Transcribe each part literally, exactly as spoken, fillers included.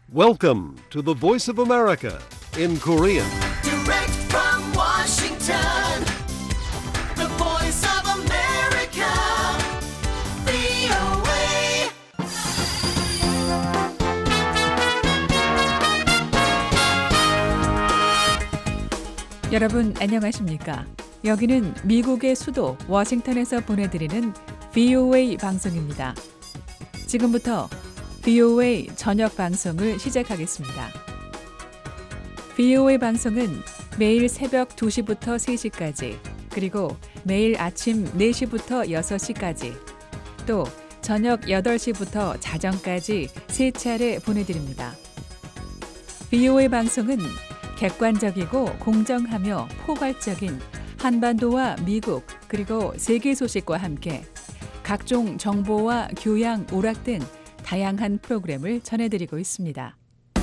Welcome to the Voice of America in Korean. Direct from Washington, the Voice of America, 브이오에이. 여러분 안녕하십니까? 여기는 미국의 수도 워싱턴에서 보내드리는 브이오에이 방송입니다. 지금부터 브이오에이 저녁 방송을 시작하겠습니다. 브이오에이 방송은 매일 새벽 두 시부터 세 시까지, 그리고 매일 아침 네 시부터 여섯 시까지, 또 저녁 여덟 시부터 자정까지 세 차례 보내드립니다. 브이오에이 방송은 객관적이고 공정하며 포괄적인 한반도와 미국 그리고 세계 소식과 함께 각종 정보와 교양, 오락 등 다양한 프로그램을 전해드리고 있습니다.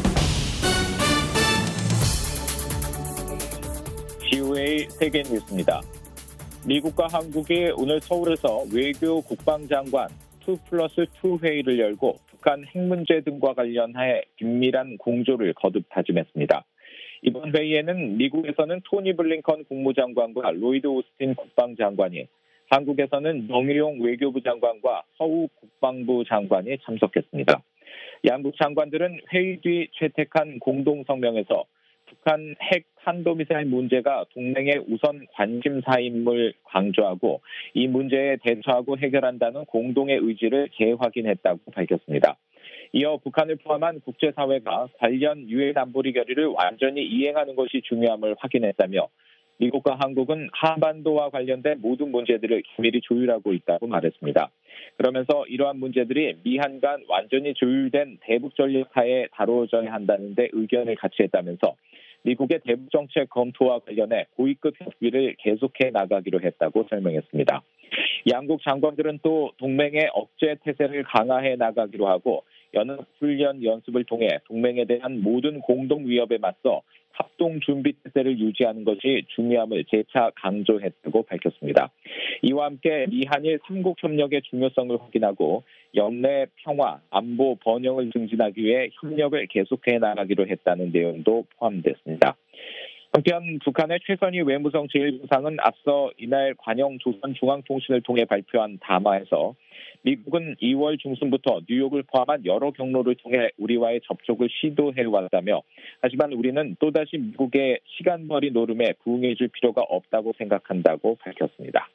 브이오에이 세계 뉴스입니다. 미국과 한국이 오늘 서울에서 외교 국방장관 투 플러스 투 회의를 열고 북한 핵 문제 등과 관련해 긴밀한 공조를 거듭 다짐했습니다. 이번 회의에는 미국에서는 토니 블링컨 국무장관과 로이드 오스틴 국방장관이, 한국에서는 정의용 외교부 장관과 허우 국방부 장관이 참석했습니다. 양국 장관들은 회의 뒤 채택한 공동성명에서 북한 핵 탄도미사일 문제가 동맹의 우선 관심사임을 강조하고 이 문제에 대처하고 해결한다는 공동의 의지를 재확인했다고 밝혔습니다. 이어 북한을 포함한 국제사회가 관련 유엔 안보리 결의를 완전히 이행하는 것이 중요함을 확인했다며 미국과 한국은 한반도와 관련된 모든 문제들을 긴밀히 조율하고 있다고 말했습니다. 그러면서 이러한 문제들이 미한 간 완전히 조율된 대북 전략하에 다뤄져야 한다는 데 의견을 같이 했다면서 미국의 대북 정책 검토와 관련해 고위급 협의를 계속해 나가기로 했다고 설명했습니다. 양국 장관들은 또 동맹의 억제 태세를 강화해 나가기로 하고 연합훈련 연습을 통해 동맹에 대한 모든 공동 위협에 맞서 합동 준비 태세를 유지하는 것이 중요함을 재차 강조했다고 밝혔습니다. 이와 함께 미한일 삼국 협력의 중요성을 확인하고 영내 평화, 안보, 번영을 증진하기 위해 협력을 계속해 나가기로 했다는 내용도 포함됐습니다. 한편 북한의 최선희 외무성 제일부상은 앞서 이날 관영 조선중앙통신을 통해 발표한 담화에서 미국은 이월 중순부터 뉴욕을 포함한 여러 경로를 통해 우리와의 접촉을 시도해왔다며, 하지만 우리는 또다시 미국의 시간벌이 노름에 부응해줄 필요가 없다고 생각한다고 밝혔습니다.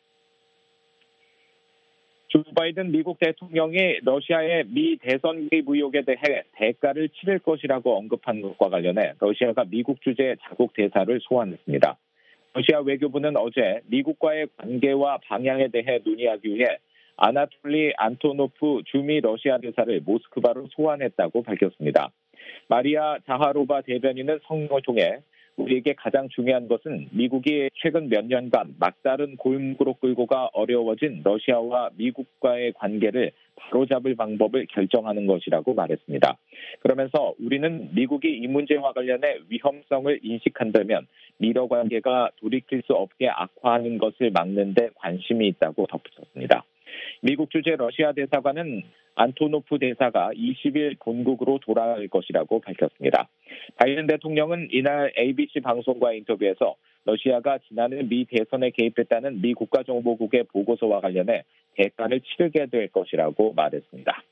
조 바이든 미국 대통령이 러시아의 미 대선 개입 의혹에 대해 대가를 치를 것이라고 언급한 것과 관련해 러시아가 미국 주재 자국 대사를 소환했습니다. 러시아 외교부는 어제 미국과의 관계와 방향에 대해 논의하기 위해 아나톨리 안토노프 주미 러시아 대사를 모스크바로 소환했다고 밝혔습니다. 마리아 자하로바 대변인은 성명을 통해 우리에게 가장 중요한 것은 미국이 최근 몇 년간 막다른 골목으로 끌고 가 어려워진 러시아와 미국과의 관계를 바로잡을 방법을 결정하는 것이라고 말했습니다. 그러면서 우리는 미국이 이 문제와 관련해 위험성을 인식한다면 미러 관계가 돌이킬 수 없게 악화하는 것을 막는 데 관심이 있다고 덧붙였습니다. 미국 주재 러시아 대사관은 안토노프 대사가 이십 일 본국으로 돌아갈 것이라고 밝혔습니다. 바이든 대통령은 이날 에이비씨 방송과의 인터뷰에서 러시아가 지난해 미 대선에 개입했다는 미 국가정보국의 보고서와 관련해 대가를 치르게 될 것이라고 말했습니다.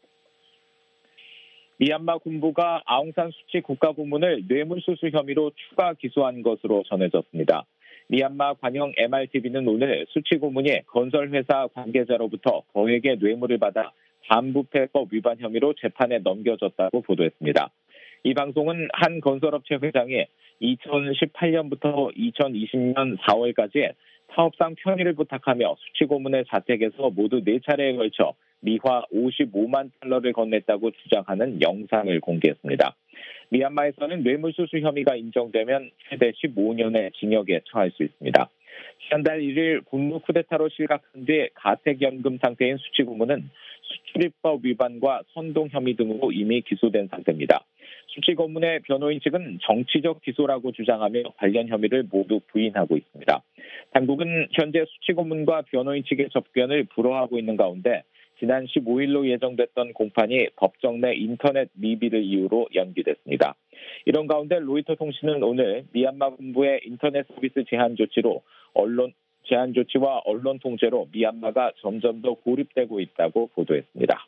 미얀마 군부가 아웅산 수치 국가고문을 뇌물수수 혐의로 추가 기소한 것으로 전해졌습니다. 미얀마 관영 엠알티비는 오늘 수치 고문이 건설회사 관계자로부터 거액의 뇌물을 받아 반부패법 위반 혐의로 재판에 넘겨졌다고 보도했습니다. 이 방송은 한 건설업체 회장이 이천십팔 년부터 이천이십 년 사월까지 사업상 편의를 부탁하며 수치 고문의 자택에서 모두 네 차례에 걸쳐 미화 오십오만 달러를 건넸다고 주장하는 영상을 공개했습니다. 미얀마에서는 뇌물수수 혐의가 인정되면 최대 십오 년의 징역에 처할 수 있습니다. 지난달 일 일 군부 쿠데타로 실각한 뒤 가택연금 상태인 수치 고문은 수출입법 위반과 선동 혐의 등으로 이미 기소된 상태입니다. 수치 고문의 변호인 측은 정치적 기소라고 주장하며 관련 혐의를 모두 부인하고 있습니다. 당국은 현재 수치 고문과 변호인 측의 접견을 불허하고 있는 가운데 지난 십오일로 예정됐던 공판이 법정 내 인터넷 미비를 이유로 연기됐습니다. 이런 가운데 로이터 통신은 오늘 미얀마 군부의 인터넷 서비스 제한 조치로 언론 제한 조치와 언론 통제로 미얀마가 점점 더 고립되고 있다고 보도했습니다.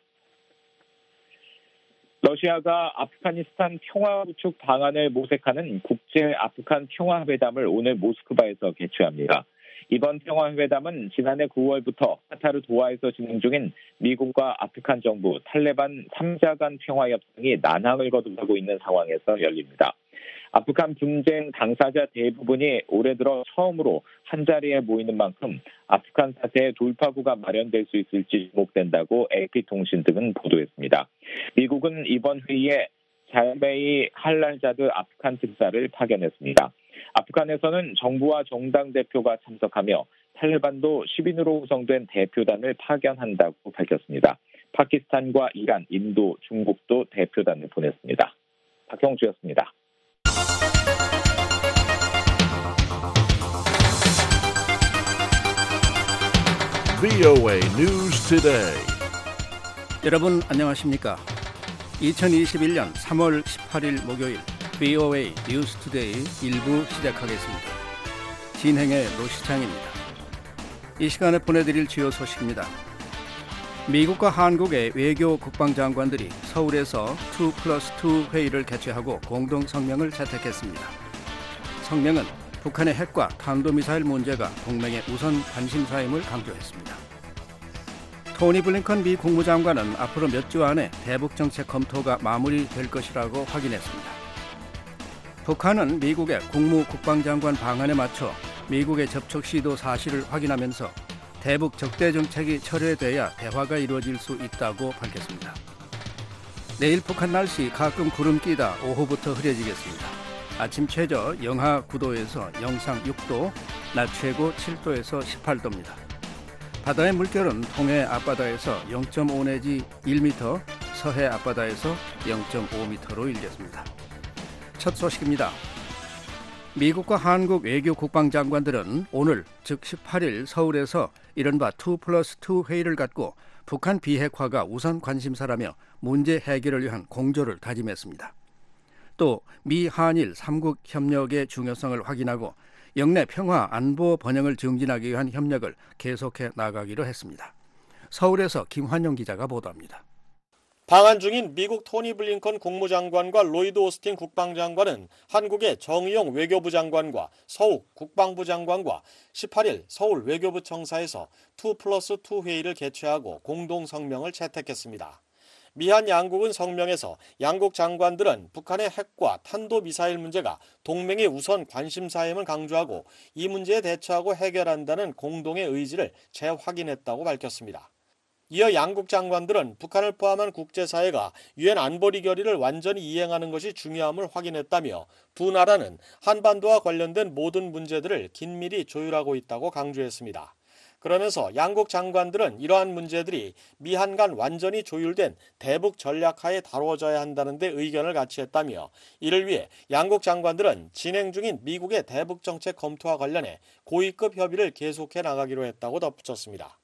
러시아가 아프가니스탄 평화 구축 방안을 모색하는 국제 아프간 평화회담을 오늘 모스크바에서 개최합니다. 이번 평화회담은 지난해 구월부터 카타르 도하에서 진행 중인 미국과 아프간 정부, 탈레반 삼 자 간 평화 협상이 난항을 거듭하고 있는 상황에서 열립니다. 아프간 분쟁 당사자 대부분이 올해 들어 처음으로 한자리에 모이는 만큼 아프간 사태의 돌파구가 마련될 수 있을지 주목된다고 에이피통신 등은 보도했습니다. 미국은 이번 회의에 잘베이 할랄자드 아프간 특사를 파견했습니다. 아프간에서는 정부와 정당 대표가 참석하며 탈레반도 십 인으로 구성된 대표단을 파견한다고 밝혔습니다. 파키스탄과 이란, 인도, 중국도 대표단을 보냈습니다. 박형주였습니다. 브이오에이 News Today. 여러분 안녕하십니까? 이천이십일년 삼월 십팔일 목요일 브이오에이 뉴스 투데이 일부 시작하겠습니다. 진행의 노시창입니다. 이 시간에 보내드릴 주요 소식입니다. 미국과 한국의 외교 국방장관들이 서울에서 투 플러스 투 회의를 개최하고 공동 성명을 채택했습니다. 성명은 북한의 핵과 탄도미사일 문제가 동맹의 우선 관심사임을 강조했습니다. 토니 블링컨 미 국무장관은 앞으로 몇 주 안에 대북 정책 검토가 마무리될 것이라고 확인했습니다. 북한은 미국의 국무 국방장관 방안에 맞춰 미국의 접촉 시도 사실을 확인하면서 대북 적대 정책이 철회돼야 대화가 이루어질 수 있다고 밝혔습니다. 내일 북한 날씨 가끔 구름 끼다 오후부터 흐려지겠습니다. 아침 최저 영하 구도에서 영상 육도, 낮 최고 칠도에서 십팔도입니다. 바다의 물결은 동해 앞바다에서 영 점 오 내지 일 미터, 서해 앞바다에서 영 점 오 미터로 일겠습니다. 첫 소식입니다. 미국과 한국 외교 국방장관들은 오늘 즉 십팔일 서울에서 이른바 투 플러스 투 회의를 갖고 북한 비핵화가 우선 관심사라며 문제 해결을 위한 공조를 다짐했습니다. 또 미 한일 삼국 협력의 중요성을 확인하고 영내 평화 안보 번영을 증진하기 위한 협력을 계속해 나가기로 했습니다. 서울에서 김환영 기자가 보도합니다. 방한 중인 미국 토니 블링컨 국무장관과 로이드 오스틴 국방장관은 한국의 정의용 외교부 장관과 서욱 국방부 장관과 십팔일 서울 외교부 청사에서 투 플러스 투 회의를 개최하고 공동 성명을 채택했습니다. 미한 양국은 성명에서 양국 장관들은 북한의 핵과 탄도미사일 문제가 동맹의 우선 관심사임을 강조하고 이 문제에 대처하고 해결한다는 공동의 의지를 재확인했다고 밝혔습니다. 이어 양국 장관들은 북한을 포함한 국제사회가 유엔 안보리 결의를 완전히 이행하는 것이 중요함을 확인했다며 두 나라는 한반도와 관련된 모든 문제들을 긴밀히 조율하고 있다고 강조했습니다. 그러면서 양국 장관들은 이러한 문제들이 미한 간 완전히 조율된 대북 전략하에 다뤄져야 한다는 데 의견을 같이 했다며 이를 위해 양국 장관들은 진행 중인 미국의 대북 정책 검토와 관련해 고위급 협의를 계속해 나가기로 했다고 덧붙였습니다.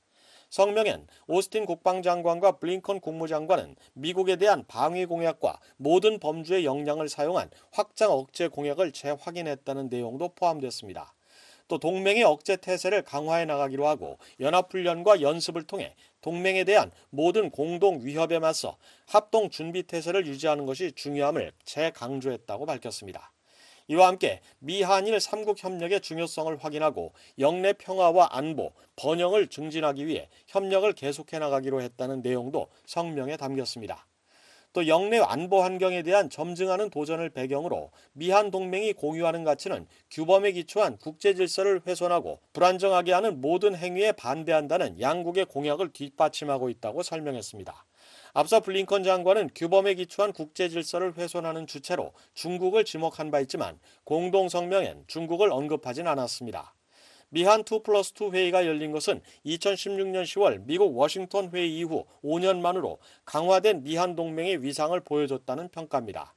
성명엔 오스틴 국방장관과 블링컨 국무장관은 미국에 대한 방위 공약과 모든 범주의 역량을 사용한 확장 억제 공약을 재확인했다는 내용도 포함됐습니다. 또 동맹의 억제 태세를 강화해 나가기로 하고 연합훈련과 연습을 통해 동맹에 대한 모든 공동 위협에 맞서 합동 준비 태세를 유지하는 것이 중요함을 재강조했다고 밝혔습니다. 이와 함께 미한일 삼국 협력의 중요성을 확인하고 영내 평화와 안보, 번영을 증진하기 위해 협력을 계속해 나가기로 했다는 내용도 성명에 담겼습니다. 또 영내 안보 환경에 대한 점증하는 도전을 배경으로 미한 동맹이 공유하는 가치는 규범에 기초한 국제 질서를 훼손하고 불안정하게 하는 모든 행위에 반대한다는 양국의 공약을 뒷받침하고 있다고 설명했습니다. 앞서 블링컨 장관은 규범에 기초한 국제 질서를 훼손하는 주체로 중국을 지목한 바 있지만 공동 성명엔 중국을 언급하진 않았습니다. 미한 투 플러스 투 회의가 열린 것은 이천십육년 시월 미국 워싱턴 회의 이후 오 년 만으로 강화된 미한 동맹의 위상을 보여줬다는 평가입니다.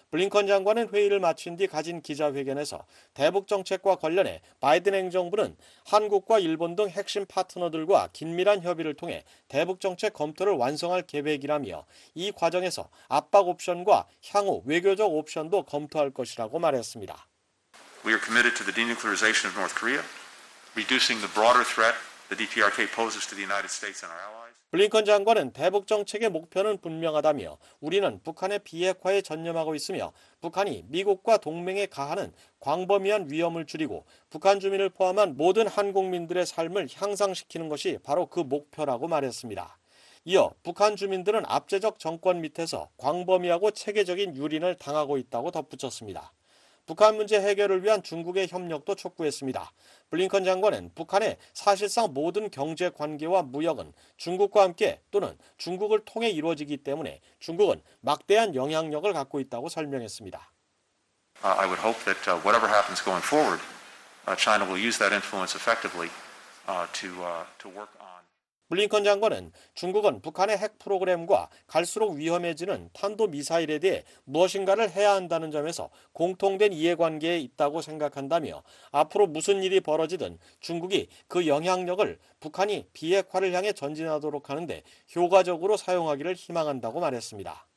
블링컨 장관은 회의를 마친 뒤 가진 기자회견에서 대북 정책과 관련해 바이든 행정부는 한국과 일본 등 핵심 파트너들과 긴밀한 협의를 통해 대북 정책 검토를 완성할 계획이라며 이 과정에서 압박 옵션과 향후 외교적 옵션도 검토할 것이라고 말했습니다. We are committed to the denuclearization of North Korea, reducing the broader threat the D P R K poses to the United States and our allies. 블링컨 장관은 대북 정책의 목표는 분명하다며 우리는 북한의 비핵화에 전념하고 있으며 북한이 미국과 동맹에 가하는 광범위한 위험을 줄이고 북한 주민을 포함한 모든 한국민들의 삶을 향상시키는 것이 바로 그 목표라고 말했습니다. 이어 북한 주민들은 압제적 정권 밑에서 광범위하고 체계적인 유린을 당하고 있다고 덧붙였습니다. 북한 문제 해결을 위한 중국의 협력도 촉구했습니다. 블링컨 장관은 북한의 사실상 모든 경제 관계와 무역은 중국과 함께 또는 중국을 통해 이루어지기 때문에 중국은 막대한 영향력을 갖고 있다고 설명했습니다. Uh, I would hope that uh, whatever happens going forward, uh, China will use that influence effectively uh, to uh, to work on. 블링컨 장관은 중국은 북한의 핵 프로그램과 갈수록 위험해지는 탄도미사일에 대해 무엇인가를 해야 한다는 점에서 공통된 이해관계에 있다고 생각한다며 앞으로 무슨 일이 벌어지든 중국이 그 영향력을 북한이 비핵화를 향해 전진하도록 하는데 효과적으로 사용하기를 희망한다고 말했습니다.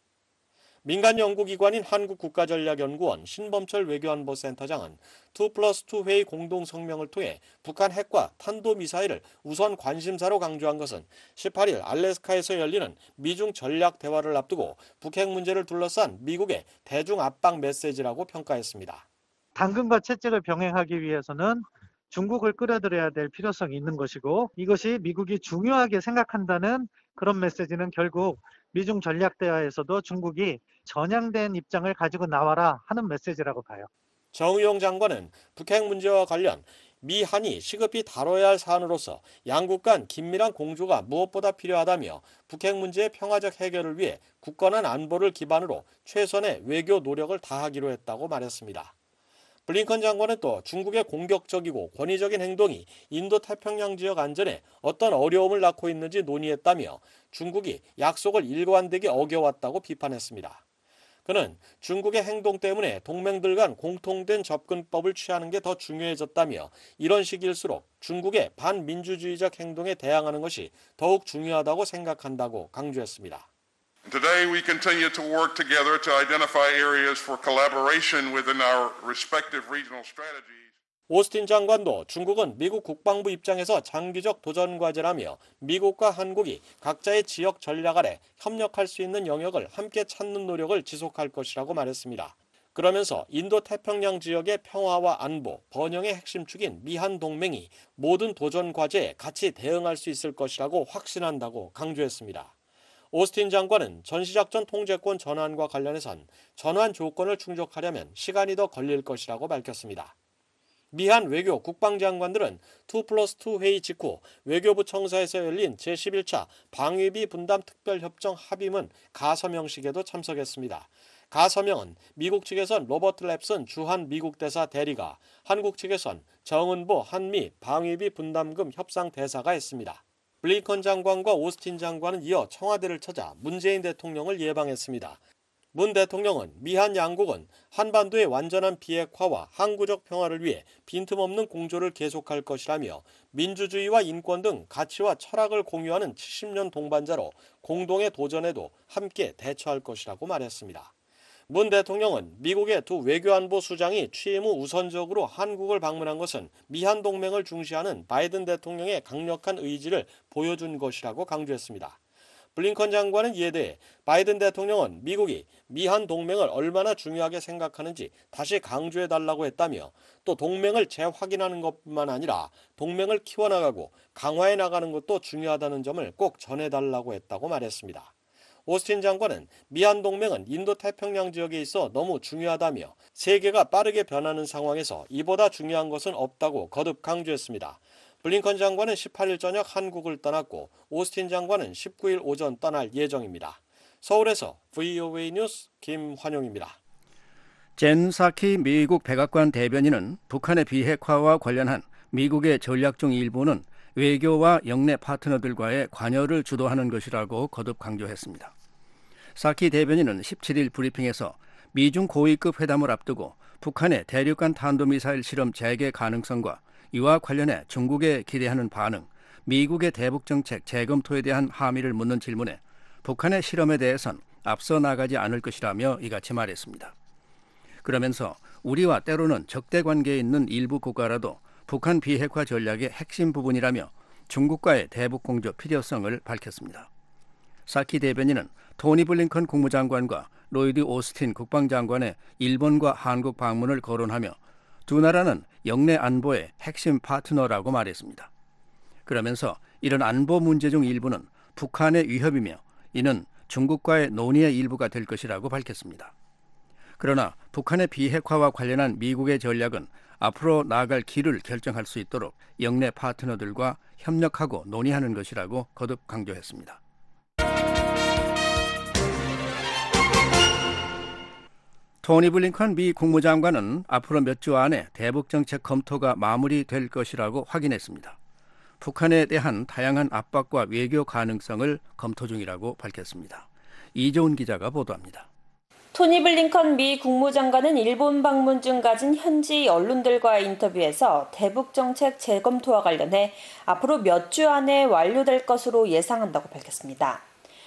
민간 연구기관인 한국국가전략연구원 신범철 외교안보센터장은 투 플러스 투 회의 공동성명을 통해 북한 핵과 탄도미사일을 우선 관심사로 강조한 것은 십팔 일 알래스카에서 열리는 미중 전략 대화를 앞두고 북핵 문제를 둘러싼 미국의 대중 압박 메시지라고 평가했습니다. 당근과 채찍을 병행하기 위해서는 중국을 끌어들여야 될 필요성이 있는 것이고 이것이 미국이 중요하게 생각한다는 그런 메시지는 결국 미중 전략 대화에서도 중국이 전향된 입장을 가지고 나와라 하는 메시지라고 봐요. 정의용 장관은 북핵 문제와 관련 미한이 시급히 다뤄야 할 사안으로서 양국 간 긴밀한 공조가 무엇보다 필요하다며 북핵 문제의 평화적 해결을 위해 굳건한 안보를 기반으로 최선의 외교 노력을 다하기로 했다고 말했습니다. 블링컨 장관은 또 중국의 공격적이고 권위적인 행동이 인도태평양 지역 안전에 어떤 어려움을 낳고 있는지 논의했다며 중국이 약속을 일관되게 어겨왔다고 비판했습니다. 그는 중국의 행동 때문에 동맹들 간 공통된 접근법을 취하는 게 더 중요해졌다며 이런 시기일수록 중국의 반민주주의적 행동에 대항하는 것이 더욱 중요하다고 생각한다고 강조했습니다. Today we continue to work together to identify areas for collaboration within our respective regional strategies. 오스틴 장관도 중국은 미국 국방부 입장에서 장기적 도전 과제라며 미국과 한국이 각자의 지역 전략 아래 협력할 수 있는 영역을 함께 찾는 노력을 지속할 것이라고 말했습니다. 그러면서 인도태평양 지역의 평화와 안보, 번영의 핵심 축인 미한 동맹이 모든 도전 과제에 같이 대응할 수 있을 것이라고 확신한다고 강조했습니다. 오스틴 장관은 전시작전 통제권 전환과 관련해선 전환 조건을 충족하려면 시간이 더 걸릴 것이라고 밝혔습니다. 미한 외교 국방장관들은 투 플러스 투 회의 직후 외교부 청사에서 열린 제십일 차 방위비 분담 특별협정 합의문 가서명식에도 참석했습니다. 가서명은 미국 측에선 로버트 랩슨 주한 미국 대사 대리가, 한국 측에선 정은보 한미 방위비 분담금 협상 대사가 했습니다. 블링컨 장관과 오스틴 장관은 이어 청와대를 찾아 문재인 대통령을 예방했습니다. 문 대통령은 미한 양국은 한반도의 완전한 비핵화와 항구적 평화를 위해 빈틈없는 공조를 계속할 것이라며 민주주의와 인권 등 가치와 철학을 공유하는 칠십 년 동반자로 공동의 도전에도 함께 대처할 것이라고 말했습니다. 문 대통령은 미국의 두 외교안보 수장이 취임 후 우선적으로 한국을 방문한 것은 미한 동맹을 중시하는 바이든 대통령의 강력한 의지를 보여준 것이라고 강조했습니다. 블링컨 장관은 이에 대해 바이든 대통령은 미국이 미한 동맹을 얼마나 중요하게 생각하는지 다시 강조해달라고 했다며 또 동맹을 재확인하는 것뿐만 아니라 동맹을 키워나가고 강화해 나가는 것도 중요하다는 점을 꼭 전해달라고 했다고 말했습니다. 오스틴 장관은 미한 동맹은 인도태평양 지역에 있어 너무 중요하다며 세계가 빠르게 변하는 상황에서 이보다 중요한 것은 없다고 거듭 강조했습니다. 블링컨 장관은 십팔 일 저녁 한국을 떠났고 오스틴 장관은 십구 일 오전 떠날 예정입니다. 서울에서 브이오에이 뉴스 김환용입니다. 젠 사키 미국 백악관 대변인은 북한의 비핵화와 관련한 미국의 전략 중 일부는 외교와 영내 파트너들과의 관여를 주도하는 것이라고 거듭 강조했습니다. 사키 대변인은 십칠 일 브리핑에서 미중 고위급 회담을 앞두고 북한의 대륙간 탄도미사일 실험 재개 가능성과 이와 관련해 중국에 기대하는 반응, 미국의 대북정책 재검토에 대한 함의를 묻는 질문에 북한의 실험에 대해선 앞서 나가지 않을 것이라며 이같이 말했습니다. 그러면서 우리와 때로는 적대 관계에 있는 일부 국가라도 북한 비핵화 전략의 핵심 부분이라며 중국과의 대북 공조 필요성을 밝혔습니다. 사키 대변인은 토니 블링컨 국무장관과 로이드 오스틴 국방장관의 일본과 한국 방문을 거론하며 두 나라는 영내 안보의 핵심 파트너라고 말했습니다. 그러면서 이런 안보 문제 중 일부는 북한의 위협이며 이는 중국과의 논의의 일부가 될 것이라고 밝혔습니다. 그러나 북한의 비핵화와 관련한 미국의 전략은 앞으로 나아갈 길을 결정할 수 있도록 영내 파트너들과 협력하고 논의하는 것이라고 거듭 강조했습니다. 토니 블링컨 미 국무장관은 앞으로 몇 주 안에 대북정책 검토가 마무리될 것이라고 확인했습니다. 북한에 대한 다양한 압박과 외교 가능성을 검토 중이라고 밝혔습니다. 이조은 기자가 보도합니다. 토니 블링컨 미 국무장관은 일본 방문 중 가진 현지 언론들과의 인터뷰에서 대북정책 재검토와 관련해 앞으로 몇 주 안에 완료될 것으로 예상한다고 밝혔습니다.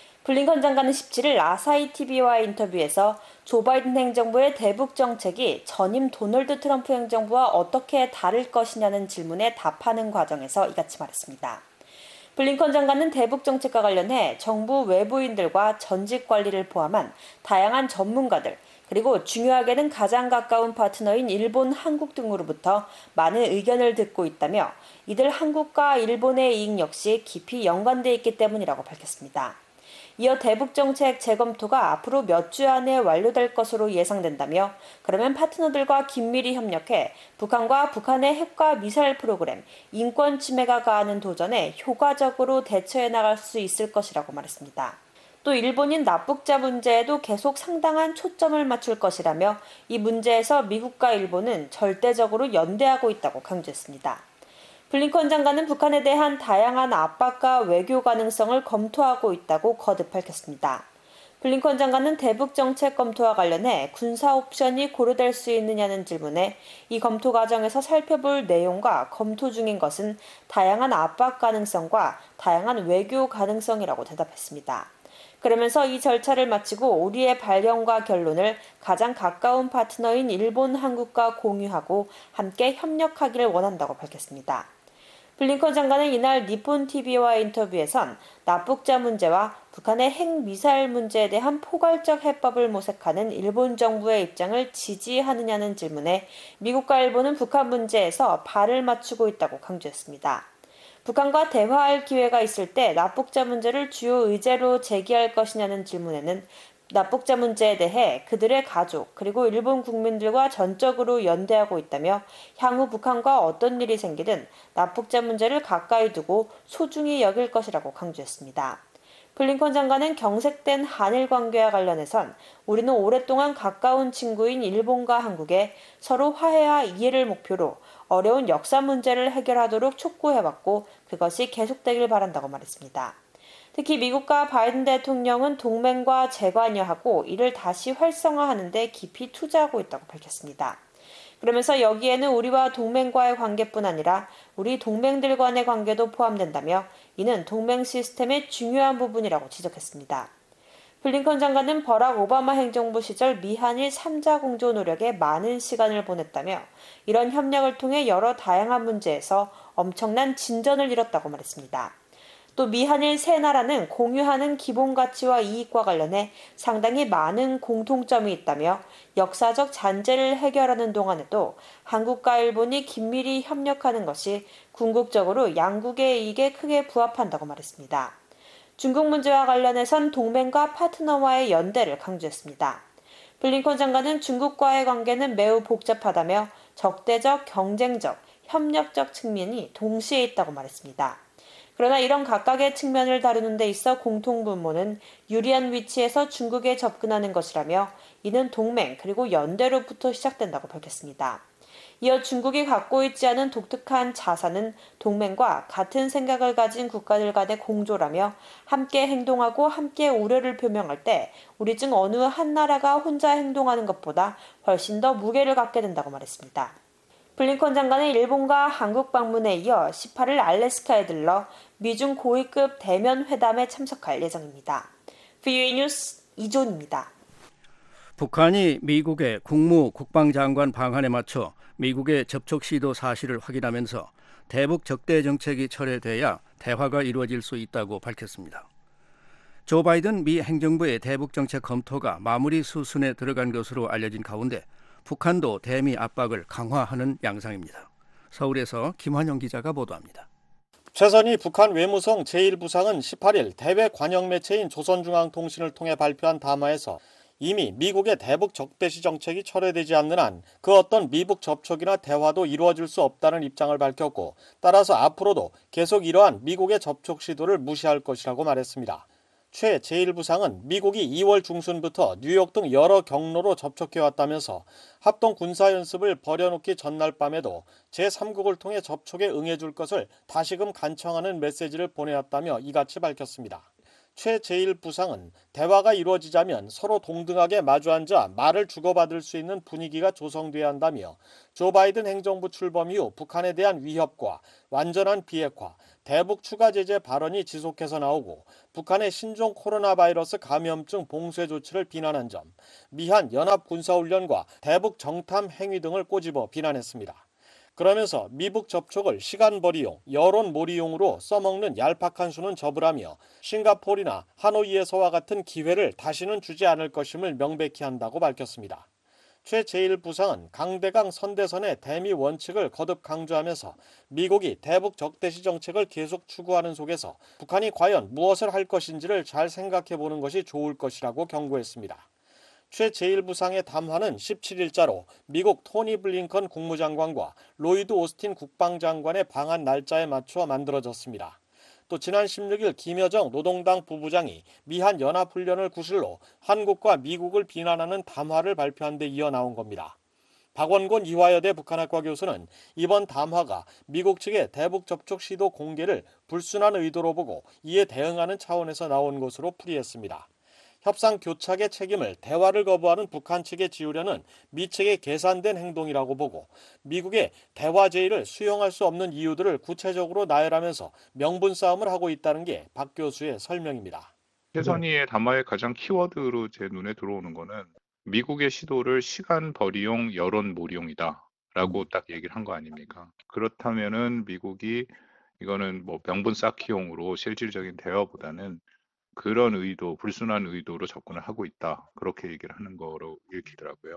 블링컨 장관은 십칠 일 아사히 티비와의 인터뷰에서 조 바이든 행정부의 대북 정책이 전임 도널드 트럼프 행정부와 어떻게 다를 것이냐는 질문에 답하는 과정에서 이같이 말했습니다. 블링컨 장관은 대북 정책과 관련해 정부 외부인들과 전직 관리를 포함한 다양한 전문가들, 그리고 중요하게는 가장 가까운 파트너인 일본, 한국 등으로부터 많은 의견을 듣고 있다며 이들 한국과 일본의 이익 역시 깊이 연관돼 있기 때문이라고 밝혔습니다. 이어 대북정책 재검토가 앞으로 몇 주 안에 완료될 것으로 예상된다며 그러면 파트너들과 긴밀히 협력해 북한과 북한의 핵과 미사일 프로그램, 인권 침해가 가하는 도전에 효과적으로 대처해 나갈 수 있을 것이라고 말했습니다. 또 일본인 납북자 문제에도 계속 상당한 초점을 맞출 것이라며 이 문제에서 미국과 일본은 절대적으로 연대하고 있다고 강조했습니다. 블링컨 장관은 북한에 대한 다양한 압박과 외교 가능성을 검토하고 있다고 거듭 밝혔습니다. 블링컨 장관은 대북 정책 검토와 관련해 군사 옵션이 고려될 수 있느냐는 질문에 이 검토 과정에서 살펴볼 내용과 검토 중인 것은 다양한 압박 가능성과 다양한 외교 가능성이라고 대답했습니다. 그러면서 이 절차를 마치고 우리의 발령과 결론을 가장 가까운 파트너인 일본, 한국과 공유하고 함께 협력하기를 원한다고 밝혔습니다. 블링컨 장관은 이날 니폰 티비와의 인터뷰에선 납북자 문제와 북한의 핵미사일 문제에 대한 포괄적 해법을 모색하는 일본 정부의 입장을 지지하느냐는 질문에 미국과 일본은 북한 문제에서 발을 맞추고 있다고 강조했습니다. 북한과 대화할 기회가 있을 때 납북자 문제를 주요 의제로 제기할 것이냐는 질문에는 납북자 문제에 대해 그들의 가족 그리고 일본 국민들과 전적으로 연대하고 있다며 향후 북한과 어떤 일이 생기든 납북자 문제를 가까이 두고 소중히 여길 것이라고 강조했습니다. 블링컨 장관은 경색된 한일 관계와 관련해선 우리는 오랫동안 가까운 친구인 일본과 한국에 서로 화해와 이해를 목표로 어려운 역사 문제를 해결하도록 촉구해왔고 그것이 계속되길 바란다고 말했습니다. 특히 미국과 바이든 대통령은 동맹과 재관여하고 이를 다시 활성화하는 데 깊이 투자하고 있다고 밝혔습니다. 그러면서 여기에는 우리와 동맹과의 관계뿐 아니라 우리 동맹들 간의 관계도 포함된다며 이는 동맹 시스템의 중요한 부분이라고 지적했습니다. 블링컨 장관은 버락 오바마 행정부 시절 미한일 삼자 공조 노력에 많은 시간을 보냈다며 이런 협력을 통해 여러 다양한 문제에서 엄청난 진전을 이뤘다고 말했습니다. 또 미한일 세 나라는 공유하는 기본 가치와 이익과 관련해 상당히 많은 공통점이 있다며 역사적 잔재를 해결하는 동안에도 한국과 일본이 긴밀히 협력하는 것이 궁극적으로 양국의 이익에 크게 부합한다고 말했습니다. 중국 문제와 관련해선 동맹과 파트너와의 연대를 강조했습니다. 블링컨 장관은 중국과의 관계는 매우 복잡하다며 적대적, 경쟁적, 협력적 측면이 동시에 있다고 말했습니다. 그러나 이런 각각의 측면을 다루는 데 있어 공통분모는 유리한 위치에서 중국에 접근하는 것이라며 이는 동맹 그리고 연대로부터 시작된다고 밝혔습니다. 이어 중국이 갖고 있지 않은 독특한 자산은 동맹과 같은 생각을 가진 국가들 간의 공조라며 함께 행동하고 함께 우려를 표명할 때 우리 중 어느 한 나라가 혼자 행동하는 것보다 훨씬 더 무게를 갖게 된다고 말했습니다. 블링컨 장관은 일본과 한국 방문에 이어 십팔 일 알래스카에 들러 미중 고위급 대면 회담에 참석할 예정입니다. 브이오에이 뉴스 이존입니다. 북한이 미국의 국무 국방장관 방한에 맞춰 미국의 접촉 시도 사실을 확인하면서 대북 적대 정책이 철회돼야 대화가 이루어질 수 있다고 밝혔습니다. 조 바이든 미 행정부의 대북 정책 검토가 마무리 수순에 들어간 것으로 알려진 가운데 북한도 대미 압박을 강화하는 양상입니다. 서울에서 김환영 기자가 보도합니다. 최선희 북한 외무성 제일 부상은 십팔 일 대외 관영 매체인 조선중앙통신을 통해 발표한 담화에서 이미 미국의 대북 적대시 정책이 철회되지 않는 한 그 어떤 미북 접촉이나 대화도 이루어질 수 없다는 입장을 밝혔고, 따라서 앞으로도 계속 이러한 미국의 접촉 시도를 무시할 것이라고 말했습니다. 최 제일 부상은 미국이 이월 중순부터 뉴욕 등 여러 경로로 접촉해왔다면서 합동 군사연습을 벌여놓기 전날 밤에도 제삼국을 통해 접촉에 응해줄 것을 다시금 간청하는 메시지를 보내왔다며 이같이 밝혔습니다. 최 제일 부상은 대화가 이루어지자면 서로 동등하게 마주 앉아 말을 주고받을 수 있는 분위기가 조성돼야 한다며 조 바이든 행정부 출범 이후 북한에 대한 위협과 완전한 비핵화, 대북 추가 제재 발언이 지속해서 나오고 북한의 신종 코로나 바이러스 감염증 봉쇄 조치를 비난한 점, 미한 연합 군사훈련과 대북 정탐 행위 등을 꼬집어 비난했습니다. 그러면서 미북 접촉을 시간벌이용, 여론몰이용으로 써먹는 얄팍한 수는 접으라며 싱가포르나 하노이에서와 같은 기회를 다시는 주지 않을 것임을 명백히 한다고 밝혔습니다. 최 제일 부상은 강대강 선대선의 대미 원칙을 거듭 강조하면서 미국이 대북 적대시 정책을 계속 추구하는 속에서 북한이 과연 무엇을 할 것인지를 잘 생각해보는 것이 좋을 것이라고 경고했습니다. 최 제일 부상의 담화는 십칠 일자로 미국 토니 블링컨 국무장관과 로이드 오스틴 국방장관의 방한 날짜에 맞춰 만들어졌습니다. 또 지난 십육 일 김여정 노동당 부부장이 미한 연합훈련을 구실로 한국과 미국을 비난하는 담화를 발표한 데 이어 나온 겁니다. 박원곤 이화여대 북한학과 교수는 이번 담화가 미국 측의 대북 접촉 시도 공개를 불순한 의도로 보고 이에 대응하는 차원에서 나온 것으로 풀이했습니다. 협상 교착의 책임을 대화를 거부하는 북한 측에 지우려는 미 측의 계산된 행동이라고 보고 미국의 대화 제의를 수용할 수 없는 이유들을 구체적으로 나열하면서 명분 싸움을 하고 있다는 게 박 교수의 설명입니다. 최선희의 담화의 가장 키워드로 제 눈에 들어오는 거는 미국의 시도를 시간벌이용, 여론몰이용이다라고 딱 얘기를 한 거 아닙니까? 그렇다면은 미국이 이거는 뭐 명분 쌓기용으로 실질적인 대화보다는 그런 의도, 불순한 의도로 접근을 하고 있다. 그렇게 얘기를 하는 거로 읽히더라고요.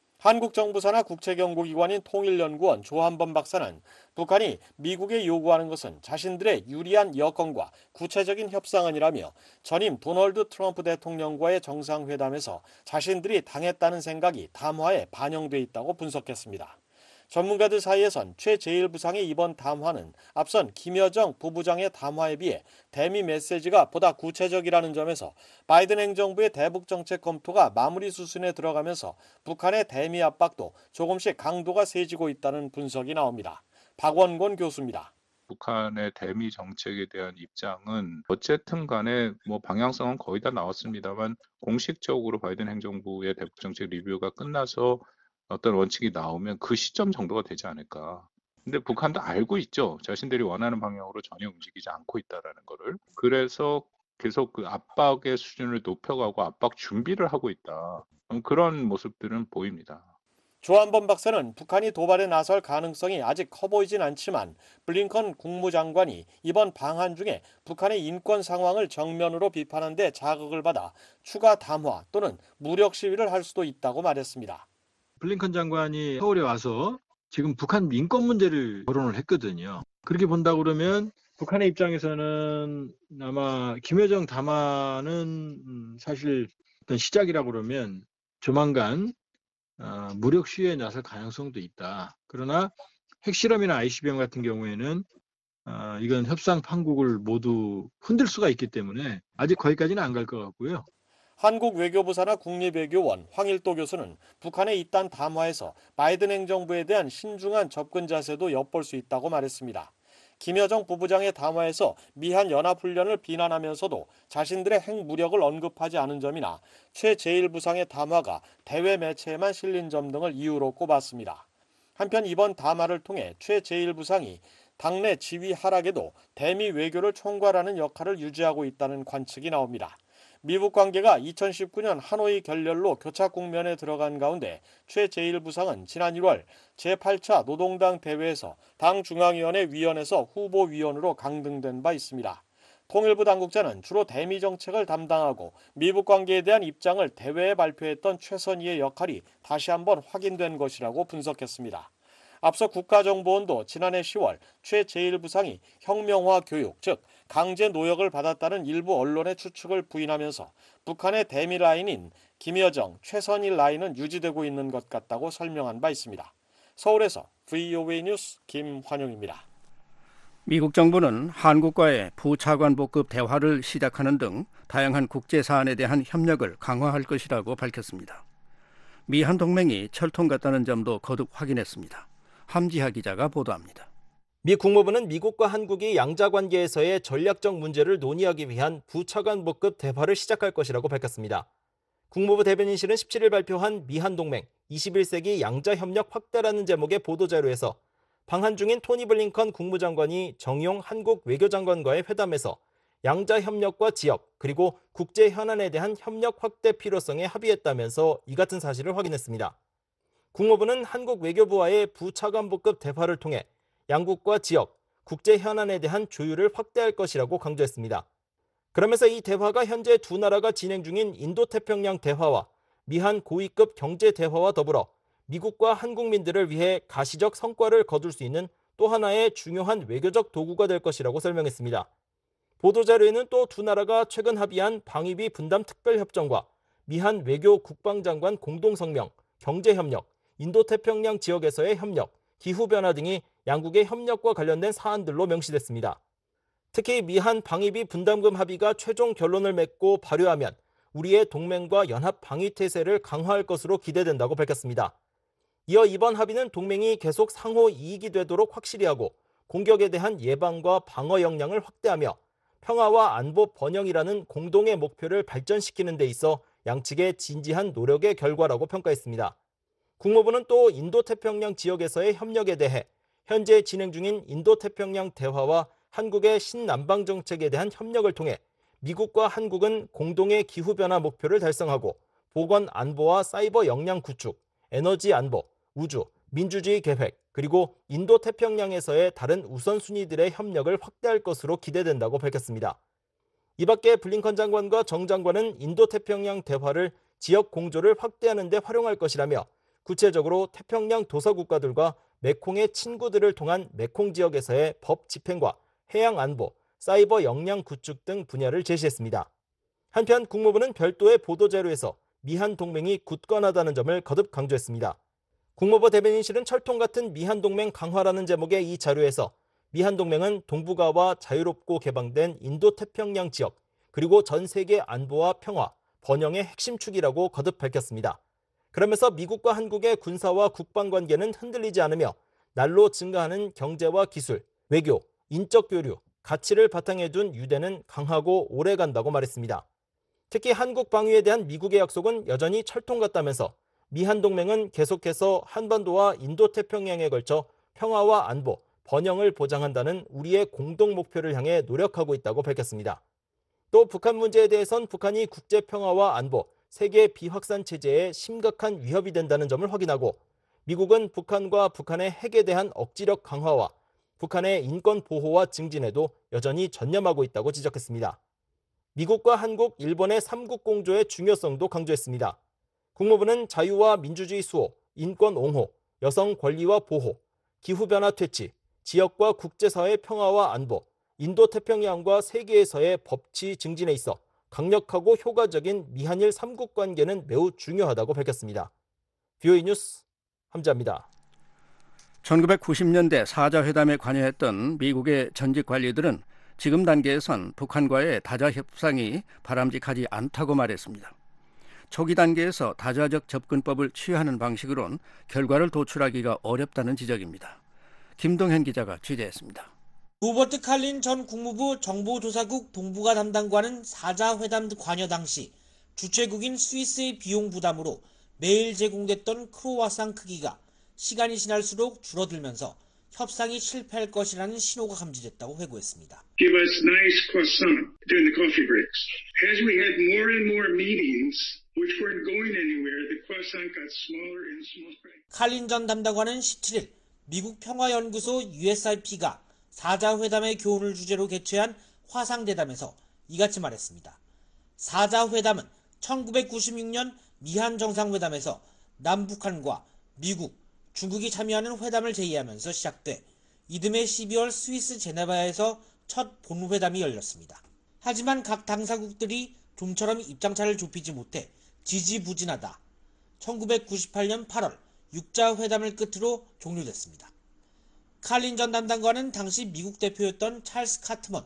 한국 정부 산하 국제경고기관인 통일연구원 조한범 박사는 북한이 미국에 요구하는 것은 자신들의 유리한 여건과 구체적인 협상안이라며 전임 도널드 트럼프 대통령과의 정상회담에서 자신들이 당했다는 생각이 담화에 반영돼 있다고 분석했습니다. 전문가들 사이에선 최 제일 부상의 이번 담화는 앞선 김여정 부부장의 담화에 비해 대미 메시지가 보다 구체적이라는 점에서 바이든 행정부의 대북 정책 검토가 마무리 수순에 들어가면서 북한의 대미 압박도 조금씩 강도가 세지고 있다는 분석이 나옵니다. 박원곤 교수입니다. 북한의 대미 정책에 대한 입장은 어쨌든 간에 뭐 방향성은 거의 다 나왔습니다만 공식적으로 바이든 행정부의 대북 정책 리뷰가 끝나서 어떤 원칙이 나오면 그 시점 정도가 되지 않을까. 근데 북한도 알고 있죠. 자신들이 원하는 방향으로 전혀 움직이지 않고 있다라는 거를. 그래서 계속 그 압박의 수준을 높여가고 압박 준비를 하고 있다. 그런 모습들은 보입니다. 조한범 박사는 북한이 도발에 나설 가능성이 아직 커 보이진 않지만 블링컨 국무장관이 이번 방한 중에 북한의 인권 상황을 정면으로 비판한 데 자극을 받아 추가 담화 또는 무력 시위를 할 수도 있다고 말했습니다. 블링컨 장관이 서울에 와서 지금 북한 인권 문제를 거론을 했거든요. 그렇게 본다 그러면 북한의 입장에서는 아마 김여정 담화는 사실 어떤 시작이라고 그러면 조만간 어, 무력 시위에 나설 가능성도 있다. 그러나 핵실험이나 아이씨비엠 같은 경우에는 어, 이건 협상 판국을 모두 흔들 수가 있기 때문에 아직 거기까지는 안 갈 것 같고요. 한국 외교부 산하 국립외교원 황일도 교수는 북한의 이딴 담화에서 바이든 행정부에 대한 신중한 접근 자세도 엿볼 수 있다고 말했습니다. 김여정 부부장의 담화에서 미한 연합훈련을 비난하면서도 자신들의 핵무력을 언급하지 않은 점이나 최 제일 부상의 담화가 대외 매체에만 실린 점 등을 이유로 꼽았습니다. 한편 이번 담화를 통해 최 제일 부상이 당내 지위 하락에도 대미 외교를 총괄하는 역할을 유지하고 있다는 관측이 나옵니다. 미북 관계가 이천십구 년 하노이 결렬로 교착 국면에 들어간 가운데 최 제일 부상은 지난 일월 제팔 차 노동당 대회에서 당 중앙위원회 위원에서 후보위원으로 강등된 바 있습니다. 통일부 당국자는 주로 대미 정책을 담당하고 미북 관계에 대한 입장을 대회에 발표했던 최선희의 역할이 다시 한번 확인된 것이라고 분석했습니다. 앞서 국가정보원도 지난해 시월 최 제일 부상이 혁명화 교육, 즉 강제 노역을 받았다는 일부 언론의 추측을 부인하면서 북한의 대미 라인인 김여정, 최선희 라인은 유지되고 있는 것 같다고 설명한 바 있습니다. 서울에서 브이오에이 뉴스 김환용입니다. 미국 정부는 한국과의 부차관보급 대화를 시작하는 등 다양한 국제 사안에 대한 협력을 강화할 것이라고 밝혔습니다. 미한 동맹이 철통 같다는 점도 거듭 확인했습니다. 함지하 기자가 보도합니다. 미 국무부는 미국과 한국이 양자관계에서의 전략적 문제를 논의하기 위한 부차관보급 대화를 시작할 것이라고 밝혔습니다. 국무부 대변인실은 십칠 일 발표한 미한 동맹 이십일 세기 양자협력 확대라는 제목의 보도자료에서 방한 중인 토니 블링컨 국무장관이 정용 한국 외교장관과의 회담에서 양자협력과 지역 그리고 국제 현안에 대한 협력 확대 필요성에 합의했다면서 이 같은 사실을 확인했습니다. 국무부는 한국 외교부와의 부차관보급 대화를 통해 양국과 지역, 국제 현안에 대한 조율을 확대할 것이라고 강조했습니다. 그러면서 이 대화가 현재 두 나라가 진행 중인 인도태평양 대화와 미한 고위급 경제 대화와 더불어 미국과 한국민들을 위해 가시적 성과를 거둘 수 있는 또 하나의 중요한 외교적 도구가 될 것이라고 설명했습니다. 보도자료에는 또 두 나라가 최근 합의한 방위비 분담 특별협정과 미한 외교 국방장관 공동성명, 경제협력, 인도태평양 지역에서의 협력, 기후변화 등이 양국의 협력과 관련된 사안들로 명시됐습니다. 특히 미한 방위비 분담금 합의가 최종 결론을 맺고 발효하면 우리의 동맹과 연합 방위 태세를 강화할 것으로 기대된다고 밝혔습니다. 이어 이번 합의는 동맹이 계속 상호 이익이 되도록 확실히 하고 공격에 대한 예방과 방어 역량을 확대하며 평화와 안보 번영이라는 공동의 목표를 발전시키는 데 있어 양측의 진지한 노력의 결과라고 평가했습니다. 국무부는 또 인도태평양 지역에서의 협력에 대해 현재 진행 중인 인도태평양 대화와 한국의 신남방 정책에 대한 협력을 통해 미국과 한국은 공동의 기후변화 목표를 달성하고 보건 안보와 사이버 역량 구축, 에너지 안보, 우주, 민주주의 계획, 그리고 인도태평양에서의 다른 우선순위들의 협력을 확대할 것으로 기대된다고 밝혔습니다. 이 밖에 블링컨 장관과 정 장관은 인도태평양 대화를 지역 공조를 확대하는 데 활용할 것이라며 구체적으로 태평양 도서국가들과 메콩의 친구들을 통한 메콩 지역에서의 법 집행과 해양 안보, 사이버 역량 구축 등 분야를 제시했습니다. 한편 국무부는 별도의 보도자료에서 미한 동맹이 굳건하다는 점을 거듭 강조했습니다. 국무부 대변인실은 철통 같은 미한 동맹 강화라는 제목의 이 자료에서 미한 동맹은 동북아와 자유롭고 개방된 인도태평양 지역, 그리고 전 세계 안보와 평화, 번영의 핵심 축이라고 거듭 밝혔습니다. 그러면서 미국과 한국의 군사와 국방 관계는 흔들리지 않으며 날로 증가하는 경제와 기술, 외교, 인적 교류, 가치를 바탕에 둔 유대는 강하고 오래 간다고 말했습니다. 특히 한국 방위에 대한 미국의 약속은 여전히 철통 같다면서 미한 동맹은 계속해서 한반도와 인도태평양에 걸쳐 평화와 안보, 번영을 보장한다는 우리의 공동 목표를 향해 노력하고 있다고 밝혔습니다. 또 북한 문제에 대해선 북한이 국제 평화와 안보, 세계 비확산 체제에 심각한 위협이 된다는 점을 확인하고 미국은 북한과 북한의 핵에 대한 억지력 강화와 북한의 인권 보호와 증진에도 여전히 전념하고 있다고 지적했습니다. 미국과 한국, 일본의 삼국 공조의 중요성도 강조했습니다. 국무부는 자유와 민주주의 수호, 인권 옹호, 여성 권리와 보호, 기후변화 퇴치, 지역과 국제사회 평화와 안보, 인도태평양과 세계에서의 법치 증진에 있어 강력하고 효과적인 미한일 삼국 관계는 매우 중요하다고 밝혔습니다. 브이오에이 뉴스 함지아입니다. 천구백구십 년대 사자회담에 관여했던 미국의 전직 관리들은 지금 단계에선 북한과의 다자 협상이 바람직하지 않다고 말했습니다. 초기 단계에서 다자적 접근법을 취하는 방식으론 결과를 도출하기가 어렵다는 지적입니다. 김동현 기자가 취재했습니다. 로버트 칼린 전 국무부 정보조사국 동북아 담당관은 사자 회담 관여 당시 주최국인 스위스의 비용 부담으로 매일 제공됐던 크로와상 크기가 시간이 지날수록 줄어들면서 협상이 실패할 것이라는 신호가 감지됐다고 회고했습니다. Give us nice croissant during the coffee breaks. As we had more and more meetings which weren't going anywhere, the croissant got smaller and smaller. 칼린 전 담당관은 십칠 일 미국 평화연구소 유에스아이피가 사자회담의 교훈을 주제로 개최한 화상대담에서 이같이 말했습니다. 사자회담은 천구백구십육 년 미한 정상회담에서 남북한과 미국, 중국이 참여하는 회담을 제의하면서 시작돼 이듬해 십이월 스위스 제네바에서 첫 본회담이 열렸습니다. 하지만 각 당사국들이 좀처럼 입장차를 좁히지 못해 지지부진하다 천구백구십팔 년 팔월 육 자 회담을 끝으로 종료됐습니다. 칼린 전 담당관은 당시 미국 대표였던 찰스 카트먼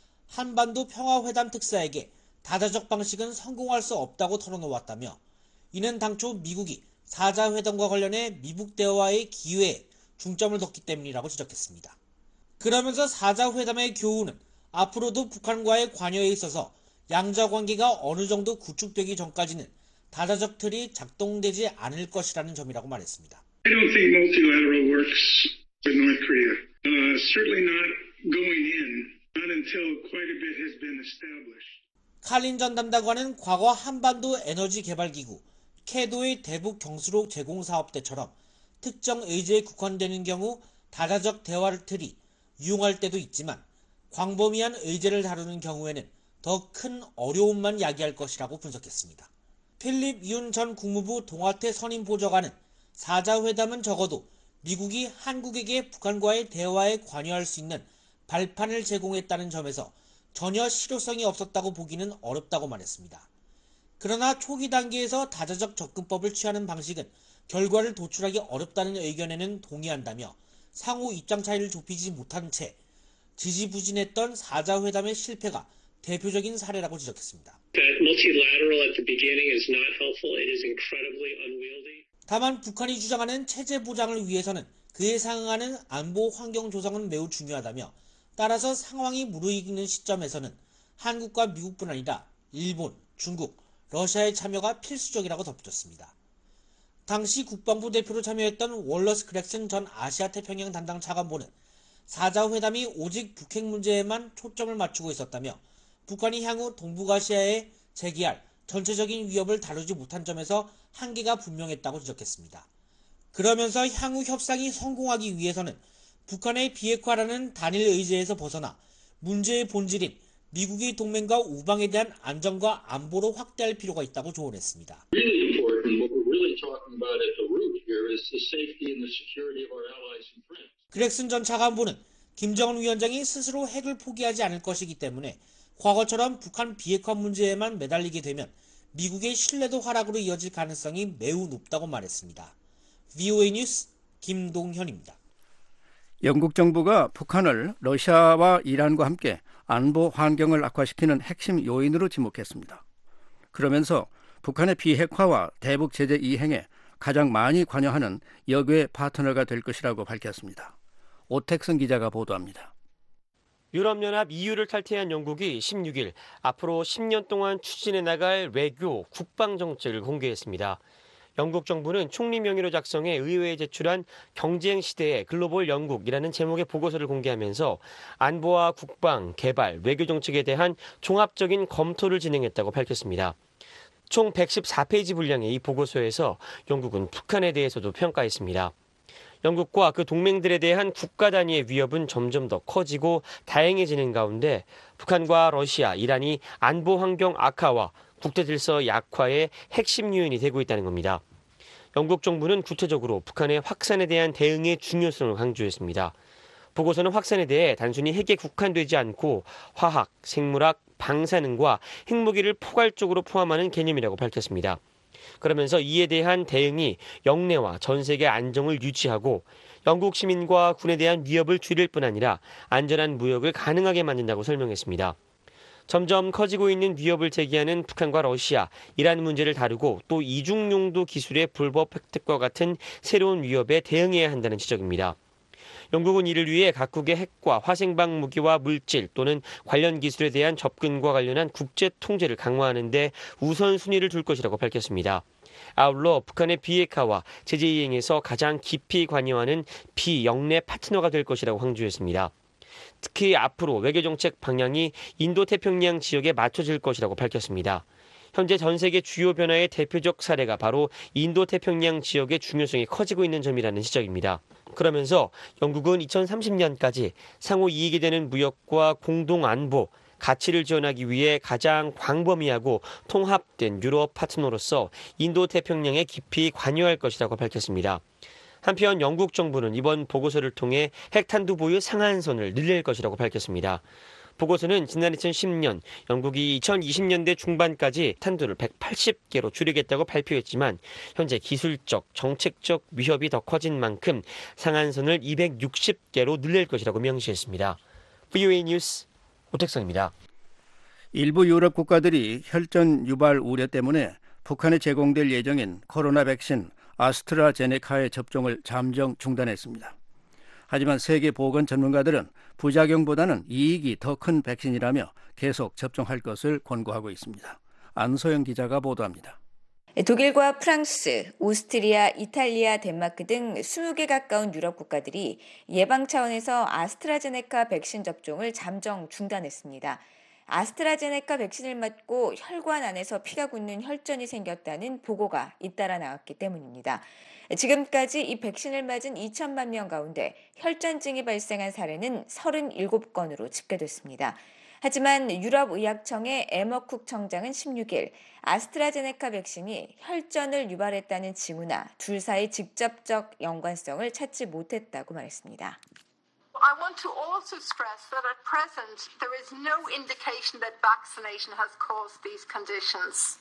한반도 평화회담 특사에게 다자적 방식은 성공할 수 없다고 털어놓았다며 이는 당초 미국이 사자회담과 관련해 미국 대화의 기회에 중점을 뒀기 때문이라고 지적했습니다. 그러면서 사자회담의 교훈은 앞으로도 북한과의 관여에 있어서 양자관계가 어느 정도 구축되기 전까지는 다자적 틀이 작동되지 않을 것이라는 점이라고 말했습니다. I don't think multilateral works with North Korea. Uh, certainly not going in, not until quite a bit has been established. 칼린 전 담당관은 과거 한반도 에너지 개발 기구 캐도의 대북 경수로 제공 사업 때처럼 특정 의제에 국한되는 경우 다자적 대화를 틀이 유용할 때도 있지만 광범위한 의제를 다루는 경우에는 더 큰 어려움만 야기할 것이라고 분석했습니다. 필립 윤 전 국무부 동아태 선임 보좌관은 사자회담은 적어도 미국이 한국에게 북한과의 대화에 관여할 수 있는 발판을 제공했다는 점에서 전혀 실효성이 없었다고 보기는 어렵다고 말했습니다. 그러나 초기 단계에서 다자적 접근법을 취하는 방식은 결과를 도출하기 어렵다는 의견에는 동의한다며 상호 입장 차이를 좁히지 못한 채 지지부진했던 사자회담의 실패가 대표적인 사례라고 지적했습니다. 다만 북한이 주장하는 체제 보장을 위해서는 그에 상응하는 안보 환경 조성은 매우 중요하다며 따라서 상황이 무르익는 시점에서는 한국과 미국뿐 아니라 일본, 중국, 러시아의 참여가 필수적이라고 덧붙였습니다. 당시 국방부 대표로 참여했던 월러스 그렉슨 전 아시아태평양 담당 차관보는 사자회담이 오직 북핵 문제에만 초점을 맞추고 있었다며 북한이 향후 동북아시아에 제기할 전체적인 위협을 다루지 못한 점에서 한계가 분명했다고 지적했습니다. 그러면서 향후 협상이 성공하기 위해서는 북한의 비핵화라는 단일 의제에서 벗어나 문제의 본질인 미국의 동맹과 우방에 대한 안정과 안보로 확대할 필요가 있다고 조언했습니다. 그렉슨 전 차관보는 김정은 위원장이 스스로 핵을 포기하지 않을 것이기 때문에 과거처럼 북한 비핵화 문제에만 매달리게 되면 미국의 신뢰도 하락으로 이어질 가능성이 매우 높다고 말했습니다. 브이오에이 뉴스 김동현입니다. 영국 정부가 북한을 러시아와 이란과 함께 안보 환경을 악화시키는 핵심 요인으로 지목했습니다. 그러면서 북한의 비핵화와 대북 제재 이행에 가장 많이 관여하는 역외 파트너가 될 것이라고 밝혔습니다. 오택선 기자가 보도합니다. 유럽연합 이유를 탈퇴한 영국이 십육 일 앞으로 십 년 동안 추진해 나갈 외교, 국방 정책을 공개했습니다. 영국 정부는 총리 명의로 작성해 의회에 제출한 경쟁 시대의 글로벌 영국이라는 제목의 보고서를 공개하면서 안보와 국방, 개발, 외교 정책에 대한 종합적인 검토를 진행했다고 밝혔습니다. 총 백십사 페이지 분량의 이 보고서에서 영국은 북한에 대해서도 평가했습니다. 영국과 그 동맹들에 대한 국가 단위의 위협은 점점 더 커지고 다양해지는 가운데 북한과 러시아, 이란이 안보 환경 악화와 국제 질서 약화의 핵심 요인이 되고 있다는 겁니다. 영국 정부는 구체적으로 북한의 확산에 대한 대응의 중요성을 강조했습니다. 보고서는 확산에 대해 단순히 핵에 국한되지 않고 화학, 생물학, 방사능과 핵무기를 포괄적으로 포함하는 개념이라고 밝혔습니다. 그러면서 이에 대한 대응이 영내와 전 세계 안정을 유지하고 영국 시민과 군에 대한 위협을 줄일 뿐 아니라 안전한 무역을 가능하게 만든다고 설명했습니다. 점점 커지고 있는 위협을 제기하는 북한과 러시아, 이란 문제를 다루고 또 이중용도 기술의 불법 획득과 같은 새로운 위협에 대응해야 한다는 지적입니다. 영국은 이를 위해 각국의 핵과 화생방 무기와 물질 또는 관련 기술에 대한 접근과 관련한 국제 통제를 강화하는 데 우선순위를 둘 것이라고 밝혔습니다. 아울러 북한의 비핵화와 제재 이행에서 가장 깊이 관여하는 비영내 파트너가 될 것이라고 강조했습니다. 특히 앞으로 외교정책 방향이 인도태평양 지역에 맞춰질 것이라고 밝혔습니다. 현재 전 세계 주요 변화의 대표적 사례가 바로 인도태평양 지역의 중요성이 커지고 있는 점이라는 지적입니다. 그러면서 영국은 이천삼십 년까지 상호 이익이 되는 무역과 공동 안보, 가치를 지원하기 위해 가장 광범위하고 통합된 유럽 파트너로서 인도태평양에 깊이 관여할 것이라고 밝혔습니다. 한편 영국 정부는 이번 보고서를 통해 핵탄두 보유 상한선을 늘릴 것이라고 밝혔습니다. 보고서는 지난 이천십 년 영국이 이천이십 년대 중반까지 탄두를 백팔십 개로 줄이겠다고 발표했지만 현재 기술적, 정책적 위협이 더 커진 만큼 상한선을 이백육십 개로 늘릴 것이라고 명시했습니다. 브이오에이 뉴스 오택성입니다. 일부 유럽 국가들이 혈전 유발 우려 때문에 북한에 제공될 예정인 코로나 백신 아스트라제네카의 접종을 잠정 중단했습니다. 하지만 세계 보건 전문가들은 부작용보다는 이익이 더 큰 백신이라며 계속 접종할 것을 권고하고 있습니다. 안소영 기자가 보도합니다. 독일과 프랑스, 오스트리아, 이탈리아, 덴마크 등 스무 개 가까운 유럽 국가들이 예방 차원에서 아스트라제네카 백신 접종을 잠정 중단했습니다. 아스트라제네카 백신을 맞고 혈관 안에서 피가 굳는 혈전이 생겼다는 보고가 잇따라 나왔기 때문입니다. 지금까지 이 백신을 맞은 이천만 명 가운데 혈전증이 발생한 사례는 서른일곱 건으로 집계됐습니다. 하지만 유럽의학청의 에머쿡 청장은 십육 일 아스트라제네카 백신이 혈전을 유발했다는 징후나 둘 사이 직접적 연관성을 찾지 못했다고 말했습니다. I want to also stress that at present there is no indication that vaccination has caused these conditions.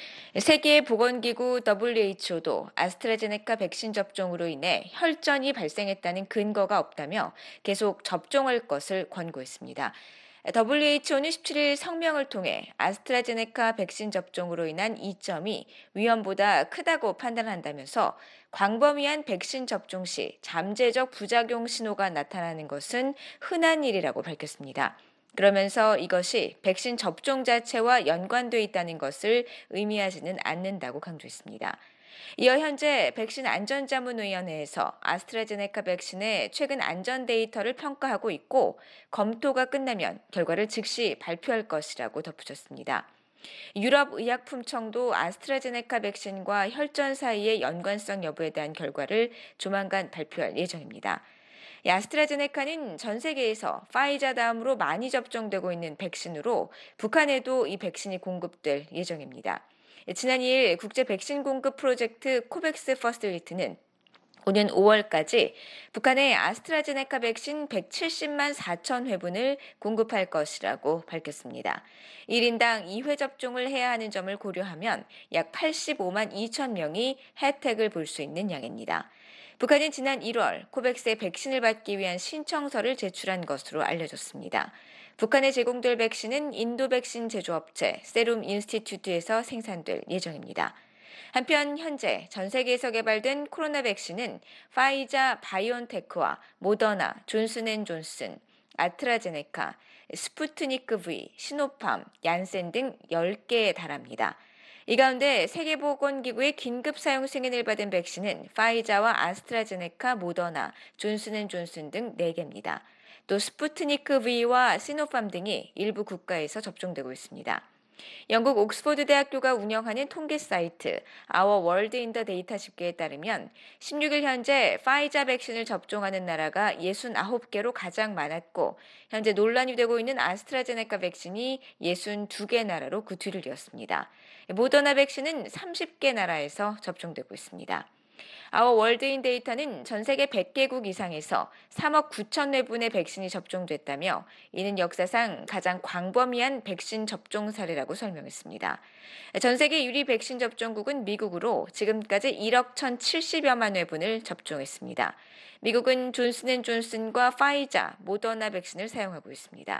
세계보건기구 더블유에이치오도 아스트라제네카 백신 접종으로 인해 혈전이 발생했다는 근거가 없다며 계속 접종할 것을 권고했습니다. 더블유에이치오는 십칠 일 성명을 통해 아스트라제네카 백신 접종으로 인한 이점이 위험보다 크다고 판단한다면서 광범위한 백신 접종 시 잠재적 부작용 신호가 나타나는 것은 흔한 일이라고 밝혔습니다. 그러면서 이것이 백신 접종 자체와 연관돼 있다는 것을 의미하지는 않는다고 강조했습니다. 이어 현재 백신 안전자문위원회에서 아스트라제네카 백신의 최근 안전 데이터를 평가하고 있고 검토가 끝나면 결과를 즉시 발표할 것이라고 덧붙였습니다. 유럽의약품청도 아스트라제네카 백신과 혈전 사이의 연관성 여부에 대한 결과를 조만간 발표할 예정입니다. 아스트라제네카는 전 세계에서 파이자 다음으로 많이 접종되고 있는 백신으로 북한에도 이 백신이 공급될 예정입니다. 지난 이 일 국제 백신 공급 프로젝트 코백스 퍼실리티는 오는 오월까지 북한에 아스트라제네카 백신 백칠십만 사천 회분을 공급할 것이라고 밝혔습니다. 일 인당 이 회 접종을 해야 하는 점을 고려하면 약 팔십오만 이천 명이 혜택을 볼 수 있는 양입니다. 북한은 지난 일월 코백스의 백신을 받기 위한 신청서를 제출한 것으로 알려졌습니다. 북한에 제공될 백신은 인도 백신 제조업체 세룸 인스티튜트에서 생산될 예정입니다. 한편 현재 전 세계에서 개발된 코로나 백신은 파이자 바이온테크와 모더나, 존슨앤존슨, 아스트라제네카, 스푸트니크 V, 시노팜, 얀센 등 열 개에 달합니다. 이 가운데 세계보건기구의 긴급 사용 승인을 받은 백신은 파이자와 아스트라제네카, 모더나, 존슨앤존슨 등 네 개입니다. 또 스푸트니크 V와 시노팜 등이 일부 국가에서 접종되고 있습니다. 영국 옥스퍼드 대학교가 운영하는 통계 사이트 Our World in the Data 집계에 따르면 십육 일 현재 파이자 백신을 접종하는 나라가 육십구 개로 가장 많았고 현재 논란이 되고 있는 아스트라제네카 백신이 육십이 개 나라로 그 뒤를 이었습니다. 모더나 백신은 서른 개 나라에서 접종되고 있습니다. Our World in Data는 전 세계 백 개국 이상에서 삼억 구천 회분의 백신이 접종됐다며 이는 역사상 가장 광범위한 백신 접종 사례라고 설명했습니다. 전 세계 유리 백신 접종국은 미국으로 지금까지 일억 천칠십여만 회분을 접종했습니다. 미국은 존슨앤존슨과 파이자, 모더나 백신을 사용하고 있습니다.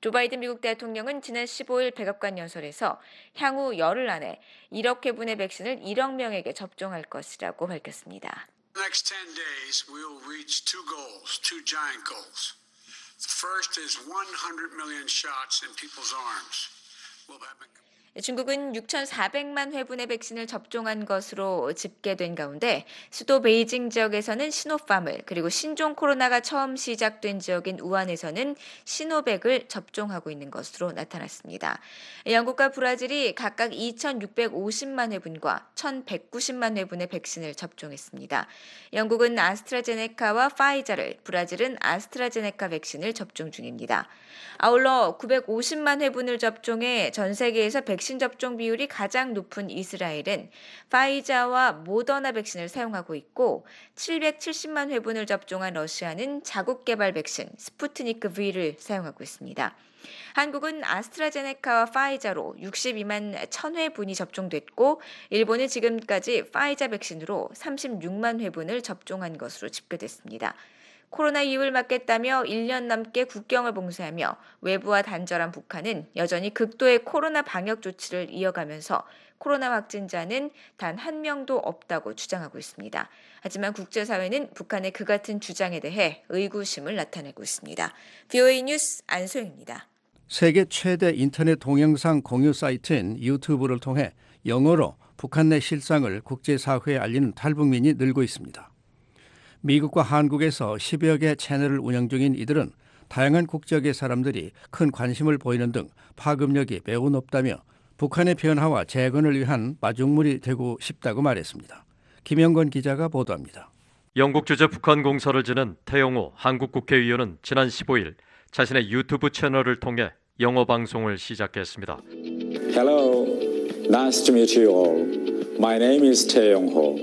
조 바이든 미국 대통령은 지난 십오일 백악관 연설에서 향후 열흘 안에 일억 회분의 백신을 일억 명에게 접종할 것이라고 밝혔습니다. In the next ten days, we will reach two goals, two giant goals. The first is one hundred million shots in people's arms. We'll have 중국은 육천사백만 회분의 백신을 접종한 것으로 집계된 가운데 수도 베이징 지역에서는 시노팜을 그리고 신종 코로나가 처음 시작된 지역인 우한에서는 시노백을 접종하고 있는 것으로 나타났습니다. 영국과 브라질이 각각 이천육백오십만 회분과 천백구십만 회분의 백신을 접종했습니다. 영국은 아스트라제네카와 파이자를, 브라질은 아스트라제네카 백신을 접종 중입니다. 아울러 구백오십만 회분을 접종해 전 세계에서 백신 백신 접종 비율이 가장 높은 이스라엘은 파이자와 모더나 백신을 사용하고 있고 칠백칠십만 회분을 접종한 러시아는 자국 개발 백신 스푸트니크 V를 사용하고 있습니다. 한국은 아스트라제네카와 파이자로 육십이만 천 회분이 접종됐고 일본은 지금까지 파이자 백신으로 삼십육만 회분을 접종한 것으로 집계됐습니다. 코로나 이유를 막겠다며 일 년 넘게 국경을 봉쇄하며 외부와 단절한 북한은 여전히 극도의 코로나 방역 조치를 이어가면서 코로나 확진자는 단 한 명도 없다고 주장하고 있습니다. 하지만 국제사회는 북한의 그 같은 주장에 대해 의구심을 나타내고 있습니다. 브이오에이 뉴스 안소영입니다. 세계 최대 인터넷 동영상 공유 사이트인 유튜브를 통해 영어로 북한 내 실상을 국제사회에 알리는 탈북민이 늘고 있습니다. 미국과 한국에서 십여 개 채널을 운영 중인 이들은 다양한 국적의 사람들이 큰 관심을 보이는 등 파급력이 매우 높다며 북한의 변화와 재건을 위한 마중물이 되고 싶다고 말했습니다. 김영건 기자가 보도합니다. 영국 주재 북한 공서를 지낸 태영호 한국 국회의원은 지난 십오일 자신의 유튜브 채널을 통해 영어 방송을 시작했습니다. Hello, nice to meet you all. My name is 태영호.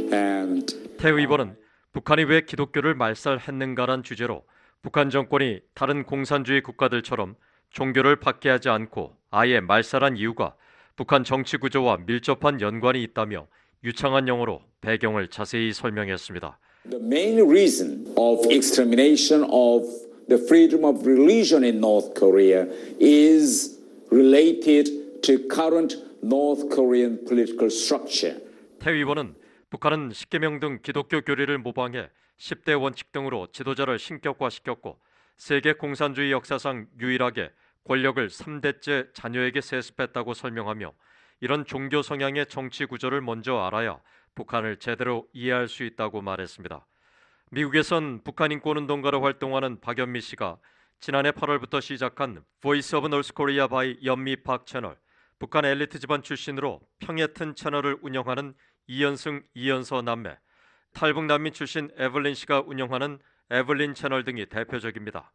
And 태 의원은 북한이 왜 기독교를 말살했는가란 주제로 북한 정권이 다른 공산주의 국가들처럼 종교를 박해하지 않고 아예 말살한 이유가 북한 정치 구조와 밀접한 연관이 있다며 유창한 영어로 배경을 자세히 설명했습니다. The main reason of extermination of the freedom of religion in North Korea is related to current North Korean political structure. 태 의원은 북한은 십계명 등 기독교 교리를 모방해 십 대 원칙 등으로 지도자를 신격화시켰고 세계 공산주의 역사상 유일하게 권력을 삼 대째 자녀에게 세습했다고 설명하며 이런 종교 성향의 정치 구조를 먼저 알아야 북한을 제대로 이해할 수 있다고 말했습니다. 미국에선 북한 인권운동가로 활동하는 박연미 씨가 지난해 팔월부터 시작한 Voice of North Korea by 연미 박 채널, 북한 엘리트 집안 출신으로 평해튼 채널을 운영하는 이연승, 이연서 남매, 탈북 난민 출신 에블린 씨가 운영하는 에블린 채널 등이 대표적입니다.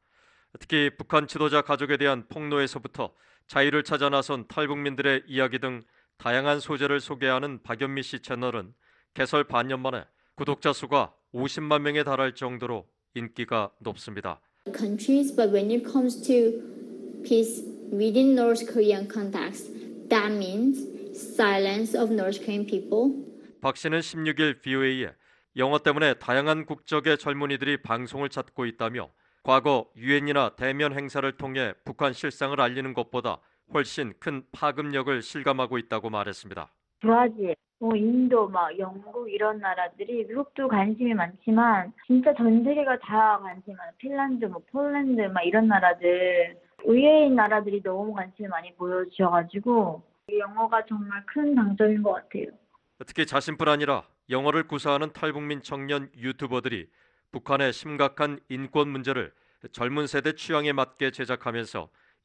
특히 북한 지도자 가족에 대한 폭로에서부터 자유를 찾아 나선 탈북민들의 이야기 등 다양한 소재를 소개하는 박연미 씨 채널은 개설 반년 만에 구독자 수가 오십만 명에 달할 정도로 인기가 높습니다. Countries, but when it comes to peace within North Korean context, that means silence of North Korean people. 박 씨는 십육일 브이오에이에 영어 때문에 다양한 국적의 젊은이들이 방송을 찾고 있다며 과거 유엔이나 대면 행사를 통해 북한 실상을 알리는 것보다 훨씬 큰 파급력을 실감하고 있다고 말했습니다. 브라질, 뭐 인도, 막 영국 이런 나라들이 미국도 관심이 많지만 진짜 전 세계가 다 관심이 많아요. 핀란드, 뭐 폴란드, 막 이런 나라들 의외인 나라들이 너무 관심을 많이 보여주셔가지고 영어가 정말 큰 장점인 것 같아요. 특히 자신뿐 아니라 영어를 구사하는 탈북민 청년 유튜버들이 북한의 심각한 인권 문제를 젊은 세대 취향에 맞게 제작하면서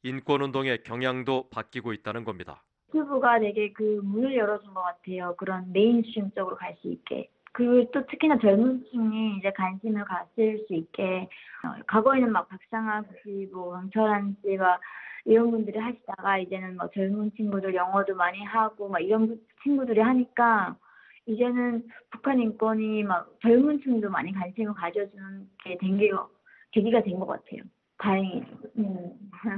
인권운동의 경향도 바뀌고 있다는 겁니다. 유튜브가 되게 그 문을 열어준 것 같아요. 그런 메인스트림 쪽으로 갈 수 있게. 그리고 또 특히나 젊은 층이 이제 관심을 가질 수 있게 어, 과거에는 막 박상학 씨, 뭐 강철한 씨가 이런 분들이 하시다가 이제는 뭐 젊은 친구들 영어도 많이 하고 막 이런 친구들이 하니까 이제는 북한 인권이 막 젊은 층도 많이 관심을 가져주는 게 된 게 계기가 된 것 같아요. 다행이죠. 음.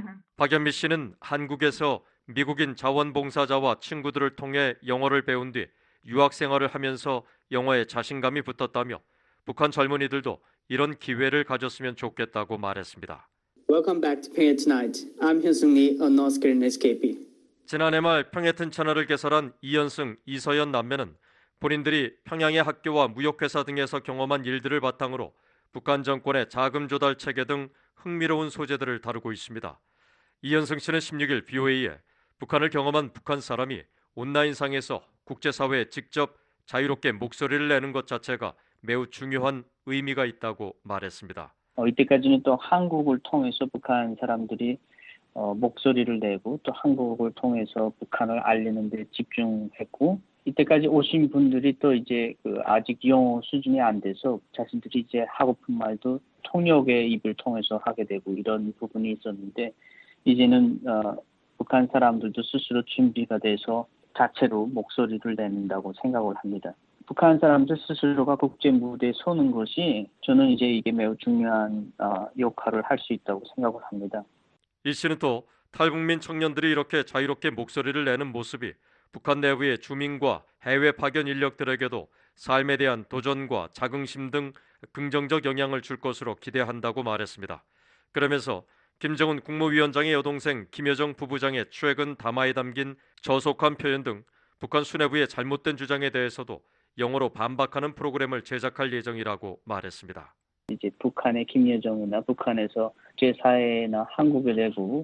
박연미 씨는 한국에서 미국인 자원봉사자와 친구들을 통해 영어를 배운 뒤 유학 생활을 하면서 영어에 자신감이 붙었다며 북한 젊은이들도 이런 기회를 가졌으면 좋겠다고 말했습니다. Welcome back to Pyongyang Tonight. I'm Hyun-sung Lee, a North Korean 에스 케이 피. 지난해 말 평해튼 채널을 개설한 이현승, 이서연 남매는 본인들이 평양의 학교와 무역회사 등에서 경험한 일들을 바탕으로 북한 정권의 자금 조달 체계 등 흥미로운 소재들을 다루고 있습니다. 이현승 씨는 십육 일 브이오에이에 북한을 경험한 북한 사람이 온라인상에서 국제사회에 직접 자유롭게 목소리를 내는 것 자체가 매우 중요한 의미가 있다고 말했습니다. 어, 이때까지는 또 한국을 통해서 북한 사람들이 어, 목소리를 내고 또 한국을 통해서 북한을 알리는 데 집중했고 이때까지 오신 분들이 또 이제 그 아직 영어 수준이 안 돼서 자신들이 이제 하고픈 말도 통역의 입을 통해서 하게 되고 이런 부분이 있었는데 이제는 어, 북한 사람들도 스스로 준비가 돼서 자체로 목소리를 내는다고 생각을 합니다. 북한 사람들 스스로가 국제 무대에 서는 것이 저는 이제 이게 매우 중요한 어, 역할을 할 수 있다고 생각을 합니다. 이 씨는 또 탈북민 청년들이 이렇게 자유롭게 목소리를 내는 모습이 북한 내부의 주민과 해외 파견 인력들에게도 삶에 대한 도전과 자긍심 등 긍정적 영향을 줄 것으로 기대한다고 말했습니다. 그러면서 김정은 국무위원장의 여동생 김여정 부부장의 최근 담화에 담긴 저속한 표현 등 북한 수뇌부의 잘못된 주장에 대해서도 영어로 반박하는 프로그램을 제작할 예정이라고 말했습니다. 이제 북한의 김여정이나 북한에서 제사회나 한국의 내부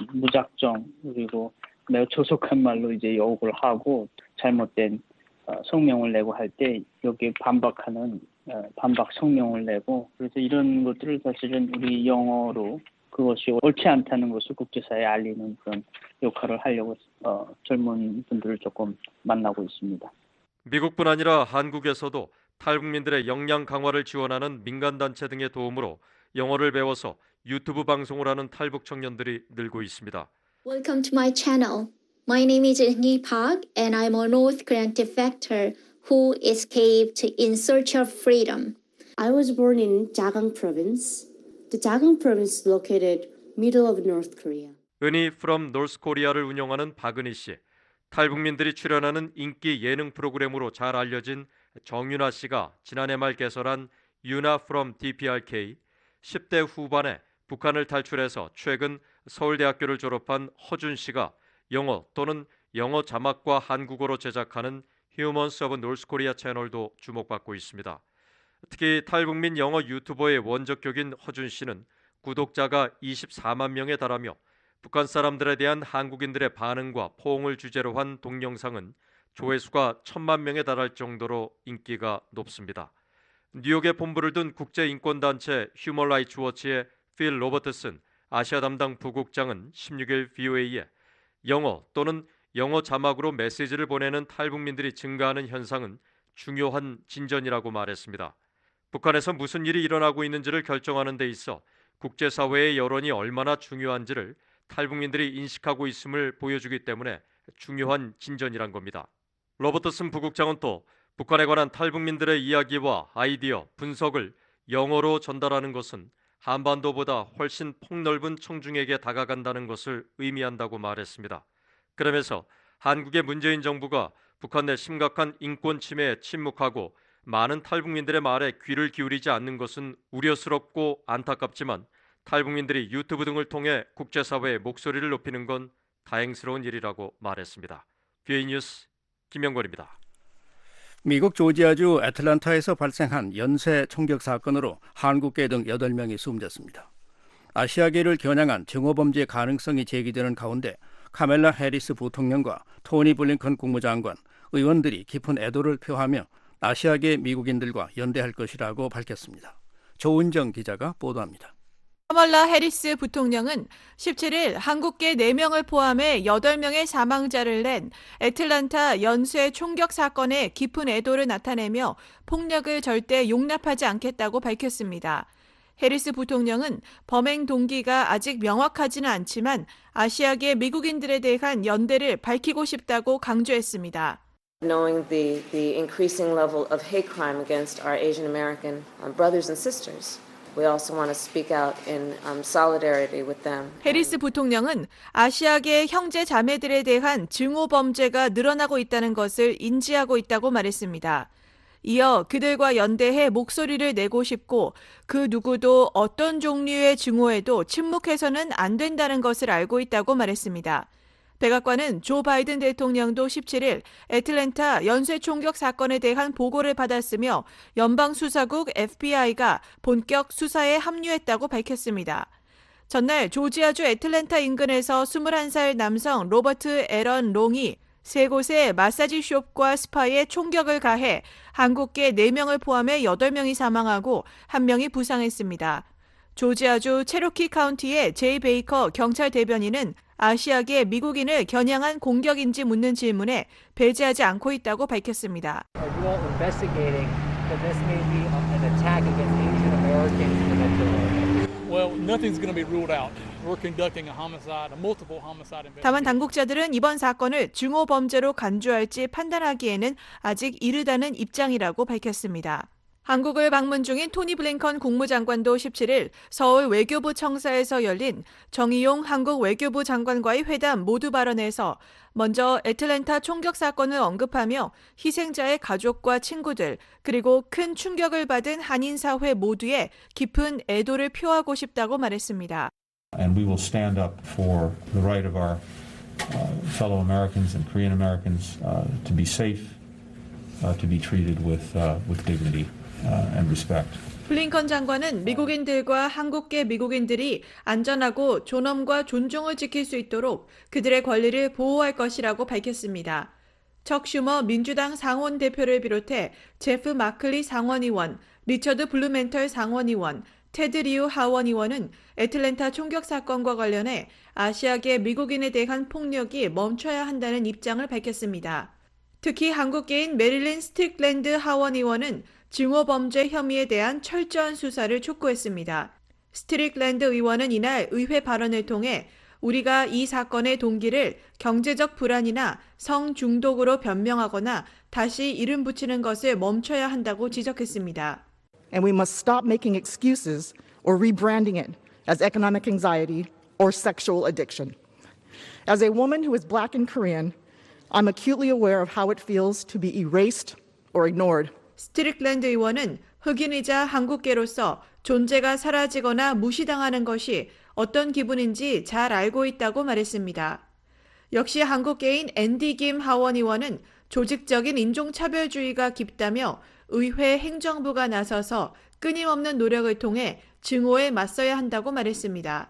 무작정 그리고 매우 조속한 말로 이제 욕을 하고 잘못된 어, 성명을 내고 할 때 여기에 반박하는 어, 반박 성명을 내고 그래서 이런 것들을 사실은 우리 영어로 그것이 옳지 않다는 것을 국제사회에 알리는 그런 역할을 하려고 어, 젊은 분들을 조금 만나고 있습니다. 미국뿐 아니라 한국에서도 탈북민들의 역량 강화를 지원하는 민간단체 등의 도움으로 영어를 배워서 유튜브 방송을 하는 탈북 청년들이 늘고 있습니다. Welcome to my channel. My name is Hee Park and I'm a North Korean defector who escaped in search of freedom. I was born in Jagang Province. The Jagang Province is located middle of North Korea. 은희 from North Korea를 운영하는 박은희 씨. 탈북민들이 출연하는 인기 예능 프로그램으로 잘 알려진 정윤아 씨가 지난해 말 개설한 유나 from 디피알케이, 십 대 후반에 북한을 탈출해서 최근 서울대학교를 졸업한 허준 씨가 영어 또는 영어 자막과 한국어로 제작하는 Humans of North Korea 채널도 주목받고 있습니다. 특히 탈북민 영어 유튜버의 원적격인 허준 씨는 구독자가 이십사만 명에 달하며 북한 사람들에 대한 한국인들의 반응과 포옹을 주제로 한 동영상은 조회수가 천만 명에 달할 정도로 인기가 높습니다. 뉴욕에 본부를 둔 국제인권단체 휴먼 라이츠 워치의 필 로버트슨 아시아 담당 부국장은 십육 일 브이오에이에 영어 또는 영어 자막으로 메시지를 보내는 탈북민들이 증가하는 현상은 중요한 진전이라고 말했습니다. 북한에서 무슨 일이 일어나고 있는지를 결정하는 데 있어 국제사회의 여론이 얼마나 중요한지를 탈북민들이 인식하고 있음을 보여주기 때문에 중요한 진전이란 겁니다. 로버트슨 부국장은 또 북한에 관한 탈북민들의 이야기와 아이디어, 분석을 영어로 전달하는 것은 한반도보다 훨씬 폭넓은 청중에게 다가간다는 것을 의미한다고 말했습니다. 그러면서 한국의 문재인 정부가 북한 내 심각한 인권 침해에 침묵하고 많은 탈북민들의 말에 귀를 기울이지 않는 것은 우려스럽고 안타깝지만 탈북민들이 유튜브 등을 통해 국제사회의 목소리를 높이는 건 다행스러운 일이라고 말했습니다. 브이오에이 뉴스 김영권입니다. 미국 조지아주 애틀랜타에서 발생한 연쇄 총격 사건으로 한국계 등 여덟 명이 숨졌습니다. 아시아계를 겨냥한 정오범죄 가능성이 제기되는 가운데 카멜라 해리스 부통령과 토니 블링컨 국무장관, 의원들이 깊은 애도를 표하며 아시아계 미국인들과 연대할 것이라고 밝혔습니다. 조은정 기자가 보도합니다. 카멀라 해리스 부통령은 십칠 일 한국계 네 명을 포함해 여덟 명의 사망자를 낸 애틀랜타 연쇄 총격 사건에 깊은 애도를 나타내며 폭력을 절대 용납하지 않겠다고 밝혔습니다. 해리스 부통령은 범행 동기가 아직 명확하지는 않지만 아시아계 미국인들에 대한 연대를 밝히고 싶다고 강조했습니다. Knowing the, the increasing level of hate crime against our Asian American brothers and sisters. We also want to speak out in um, solidarity with them. 해리스 부통령은 아시아계 형제 자매들에 대한 증오 범죄가 늘어나고 있다는 것을 인지하고 있다고 말했습니다. 이어 그들과 연대해 목소리를 내고 싶고 그 누구도 어떤 종류의 증오에도 침묵해서는 안 된다는 것을 알고 있다고 말했습니다. 백악관은 조 바이든 대통령도 십칠일 애틀랜타 연쇄 총격 사건에 대한 보고를 받았으며 연방수사국 에프비아이가 본격 수사에 합류했다고 밝혔습니다. 전날 조지아주 애틀랜타 인근에서 스물한 살 남성 로버트 앨런 롱이 세 곳의 마사지 숍과 스파에 총격을 가해 한국계 네 명을 포함해 여덟 명이 사망하고 한 명이 부상했습니다. 조지아주 체로키 카운티의 제이 베이커 경찰 대변인은 아시아계 미국인을 겨냥한 공격인지 묻는 질문에 배제하지 않고 있다고 밝혔습니다. 다만 당국자들은 이번 사건을 증오 범죄로 간주할지 판단하기에는 아직 이르다는 입장이라고 밝혔습니다. 한국을 방문 중인 토니 블링컨 국무장관도 십칠일 서울 외교부 청사에서 열린 정의용 한국 외교부 장관과의 회담 모두 발언에서 먼저 애틀랜타 총격 사건을 언급하며 희생자의 가족과 친구들 그리고 큰 충격을 받은 한인 사회 모두에 깊은 애도를 표하고 싶다고 말했습니다. And we will stand up for the right of our uh, fellow Americans and Korean Americans uh, to be safe, uh, to be treated with uh, with dignity. And respect. 블링컨 장관은 미국인들과 한국계 미국인들이 안전하고 존엄과 존중을 지킬 수 있도록 그들의 권리를 보호할 것이라고 밝혔습니다. 척 슈머 민주당 상원 대표를 비롯해 제프 마클리 상원의원, 리처드 블루멘털 상원의원, 테드 리우 하원의원은 애틀랜타 총격 사건과 관련해 아시아계 미국인에 대한 폭력이 멈춰야 한다는 입장을 밝혔습니다. 특히 한국계인 메릴린 스틱랜드 하원의원은 증오범죄 혐의에 대한 철저한 수사를 촉구했습니다. 스트릭랜드 의원은 이날 의회 발언을 통해 우리가 이 사건의 동기를 경제적 불안이나 성 중독으로 변명하거나 다시 이름 붙이는 것을 멈춰야 한다고 지적했습니다. And we must stop making excuses or rebranding it as economic anxiety or sexual addiction. As a woman who is Black and Korean, I'm acutely aware of how it feels to be erased or ignored. 스트릭랜드 의원은 흑인이자 한국계로서 존재가 사라지거나 무시당하는 것이 어떤 기분인지 잘 알고 있다고 말했습니다. 역시 한국계인 앤디 김 하원 의원은 조직적인 인종차별주의가 깊다며 의회 행정부가 나서서 끊임없는 노력을 통해 증오에 맞서야 한다고 말했습니다.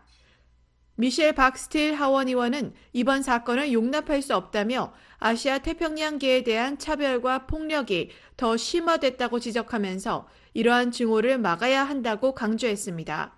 미셸 박스틸 하원 의원은 이번 사건을 용납할 수 없다며 아시아 태평양계에 대한 차별과 폭력이 더 심화됐다고 지적하면서 이러한 증오를 막아야 한다고 강조했습니다.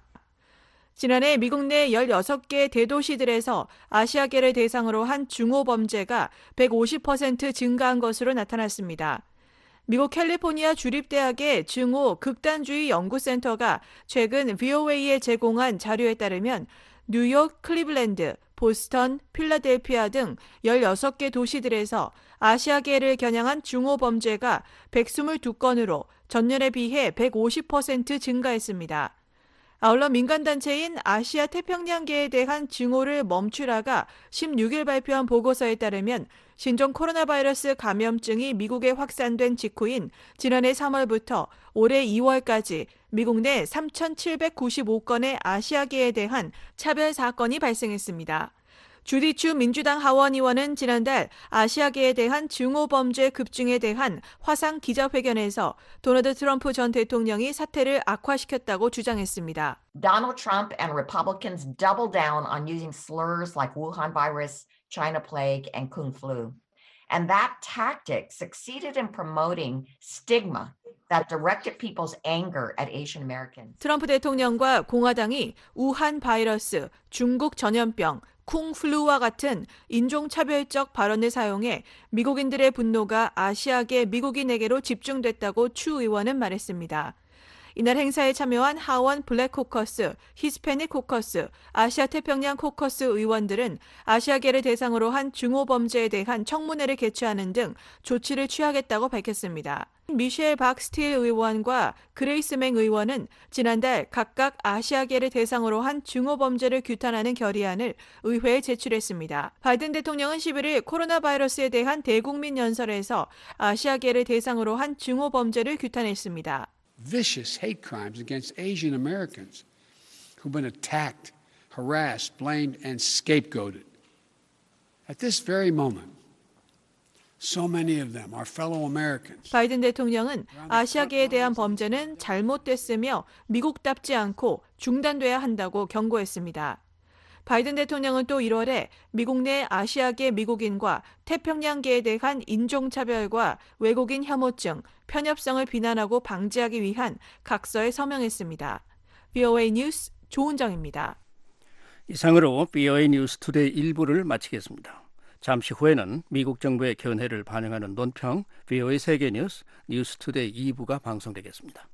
지난해 미국 내 열여섯 개 대도시들에서 아시아계를 대상으로 한 증오 범죄가 백오십 퍼센트 증가한 것으로 나타났습니다. 미국 캘리포니아 주립대학의 증오 극단주의 연구센터가 최근 브이오에이에 제공한 자료에 따르면 뉴욕, 클리블랜드, 보스턴, 필라델피아 등 열여섯 개 도시들에서 아시아계를 겨냥한 증오 범죄가 백이십이 건으로 전년에 비해 백오십 퍼센트 증가했습니다. 아울러 민간단체인 아시아 태평양계에 대한 증오를 멈추라가 십육일 발표한 보고서에 따르면 신종 코로나 바이러스 감염증이 미국에 확산된 직후인 지난해 삼월부터 올해 이월까지 미국 내 삼천칠백구십오 건의 아시아계에 대한 차별 사건이 발생했습니다. 주디 추 민주당 하원 의원은 지난달 아시아계에 대한 증오 범죄 급증에 대한 화상 기자회견에서 도널드 트럼프 전 대통령이 사태를 악화시켰다고 주장했습니다. Donald Trump and Republicans double down on using slurs like Wuhan virus, China plague, and Kung flu. And that tactic succeeded in promoting stigma that directed people's anger at Asian Americans. 트럼프 대통령과 공화당이 우한 바이러스, 중국 전염병, 쿵플루와 같은 인종차별적 발언을 사용해 미국인들의 분노가 아시아계 미국인에게로 집중됐다고 추 의원은 말했습니다. 이날 행사에 참여한 하원 블랙 코커스, 히스패닉 코커스, 아시아 태평양 코커스 의원들은 아시아계를 대상으로 한 중호범죄에 대한 청문회를 개최하는 등 조치를 취하겠다고 밝혔습니다. 미셸 박스틸 의원과 그레이스 맹 의원은 지난달 각각 아시아계를 대상으로 한 중호범죄를 규탄하는 결의안을 의회에 제출했습니다. 바이든 대통령은 십일일 코로나 바이러스에 대한 대국민 연설에서 아시아계를 대상으로 한 중호범죄를 규탄했습니다. Vicious hate crimes against Asian Americans who've been attacked, harassed, blamed, and scapegoated. At this very moment, so many of them, our fellow Americans. 바이든 대통령은 아시아계에 대한 범죄는 잘못됐으며 미국답지 않고 중단돼야 한다고 경고했습니다. 바이든 대통령은 또 일월에 미국 내 아시아계 미국인과 태평양계에 대한 인종차별과 외국인 혐오증, 편협성을 비난하고 방지하기 위한 각서에 서명했습니다. 브이오에이 뉴스 조은정입니다. 이상으로 브이오에이 뉴스 투데이 일 부를 마치겠습니다. 잠시 후에는 미국 정부의 견해를 반영하는 논평 브이오에이 세계뉴스 뉴스 투데이 이 부가 방송되겠습니다.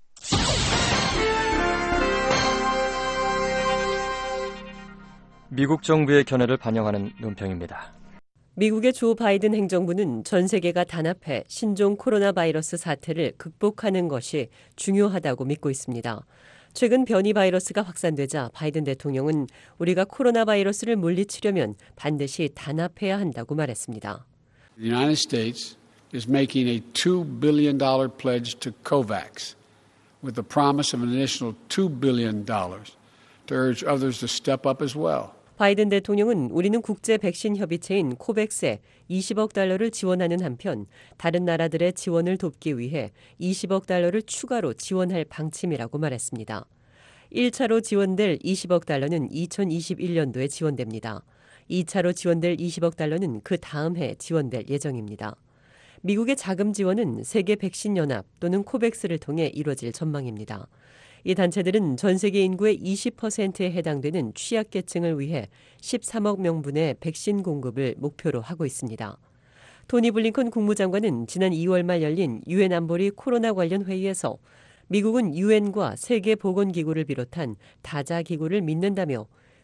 미국 정부의 견해를 반영하는 논평입니다. 미국의 조 바이든 행정부는 전 세계가 단합해 신종 코로나 바이러스 사태를 극복하는 것이 중요하다고 믿고 있습니다. 최근 변이 바이러스가 확산되자 바이든 대통령은 우리가 코로나 바이러스를 물리치려면 반드시 단합해야 한다고 말했습니다. The United States is making a two billion dollars pledge to COVAX with the promise of an additional two billion dollars to urge others to step up as well. 바이든 대통령은 우리는 국제 백신 협의체인 코백스에 이십억 달러를 지원하는 한편 다른 나라들의 지원을 돕기 위해 이십억 달러를 추가로 지원할 방침이라고 말했습니다. 일 차로 지원될 이십억 달러는 이천이십일 년도에 지원됩니다. 이 차로 지원될 이십억 달러는 그 다음 해 지원될 예정입니다. 미국의 자금 지원은 세계 백신 연합 또는 코백스를 통해 이루어질 전망입니다. 이 단체들은 전 세계 인구의 이십 퍼센트에 해당되는 취약계층을 위해 십삼억 명분의 백신 공급을 목표로 하고 있습니다. 토니 블링컨 국무장관은 지난 이월 말 열린 유엔 안보리 코로나 관련 회의에서 미국은 유엔과 세계보건기구를 비롯한 다자기구를 믿는다며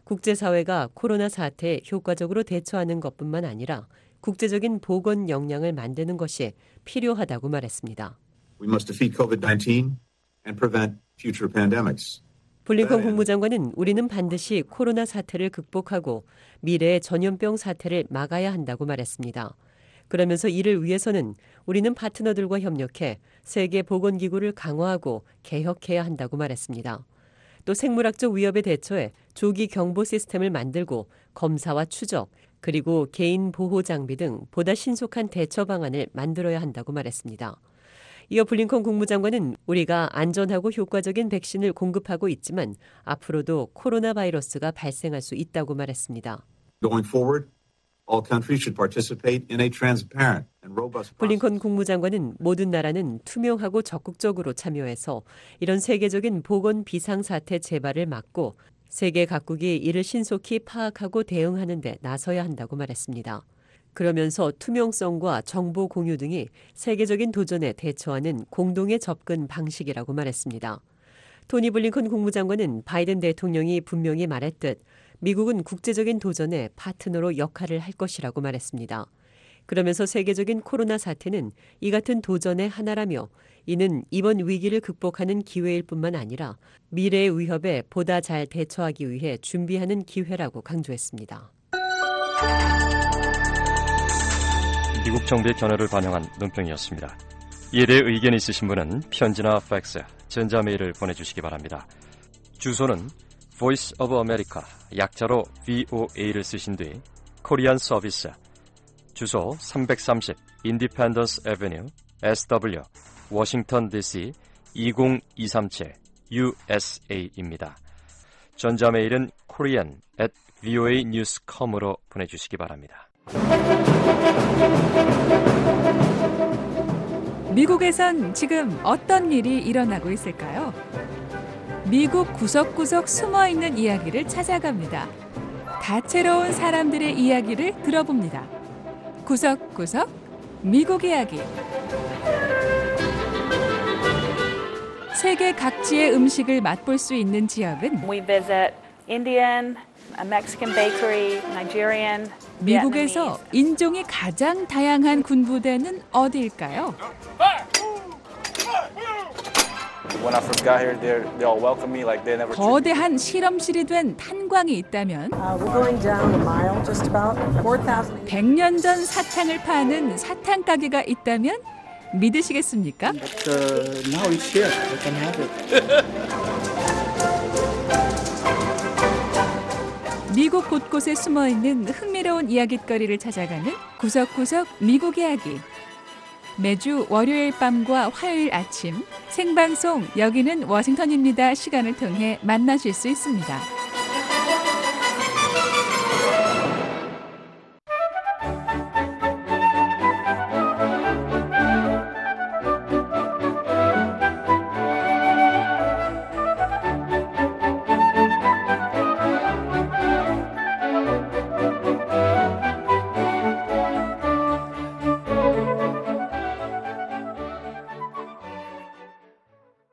국제사회가 코로나 사태에 효과적으로 대처하는 것뿐만 아니라 국제적인 보건 역량을 만드는 것이 필요하다고 말했습니다. We must defeat 코비드 나인틴 and prevent future pandemics. 블링컨 국무장관은 우리는 반드시 코로나 사태를 극복하고 미래의 전염병 사태를 막아야 한다고 말했습니다. 그러면서 이를 위해서는 우리는 파트너들과 협력해 세계보건기구를 강화하고 개혁해야 한다고 말했습니다. 또 생물학적 위협에 대처해 조기 경보 시스템을 만들고 검사와 추적, 그리고 개인 보호 장비 등 보다 신속한 대처 방안을 만들어야 한다고 말했습니다. 이어 블링컨 국무장관은 우리가 안전하고 효과적인 백신을 공급하고 있지만 앞으로도 코로나 바이러스가 발생할 수 있다고 말했습니다. Going forward, all countries should participate in a transparent and robust process. 블링컨 국무장관은 모든 나라는 투명하고 적극적으로 참여해서 이런 세계적인 보건 비상사태 재발을 막고 세계 각국이 이를 신속히 파악하고 대응하는 데 나서야 한다고 말했습니다. 그러면서 투명성과 정보 공유 등이 세계적인 도전에 대처하는 공동의 접근 방식이라고 말했습니다. 토니 블링컨 국무장관은 바이든 대통령이 분명히 말했듯 미국은 국제적인 도전에 파트너로 역할을 할 것이라고 말했습니다. 그러면서 세계적인 코로나 사태는 이 같은 도전의 하나라며 이는 이번 위기를 극복하는 기회일 뿐만 아니라 미래의 위협에 보다 잘 대처하기 위해 준비하는 기회라고 강조했습니다. 미국 정부의 견해를 반영한 논평이었습니다. 이에 대해 의견 있으신 분은 편지나 팩스, 전자메일을 보내주시기 바랍니다. 주소는 Voice of America, 약자로 브이오에이를 쓰신 뒤 코리안 서비스, 주소 삼백삼십 Independence Avenue, 에스더블유, 워싱턴 디씨 이공이삼칠 유에스에이입니다. 전자메일은 korean at 브이오에이 뉴스 닷 컴으로 보내주시기 바랍니다. 미국에선 지금 어떤 일이 일어나고 있을까요? 미국 구석구석 숨어있는 이야기를 찾아갑니다. 다채로운 사람들의 이야기를 들어봅니다. 구석구석 미국 이야기. 세계 각지의 음식을 맛볼 수 있는 지역은 We visit Indian, a Mexican bakery, Nigerian, 미국에서 인종이 가장 다양한 군부대는 어디일까요? When I first got here, they they all welcomed me like they never. 거대한 실험실이 된 탄광이 있다면 백 년 전 사탕을 파는 사탕 가게가 있다면 믿으시겠습니까? But, uh, now it's here. I can have it. 미국 곳곳에 숨어있는 흥미로운 이야깃거리를 찾아가는 구석구석 미국 이야기. 매주 월요일 밤과 화요일 아침 생방송 여기는 워싱턴입니다 시간을 통해 만나실 수 있습니다.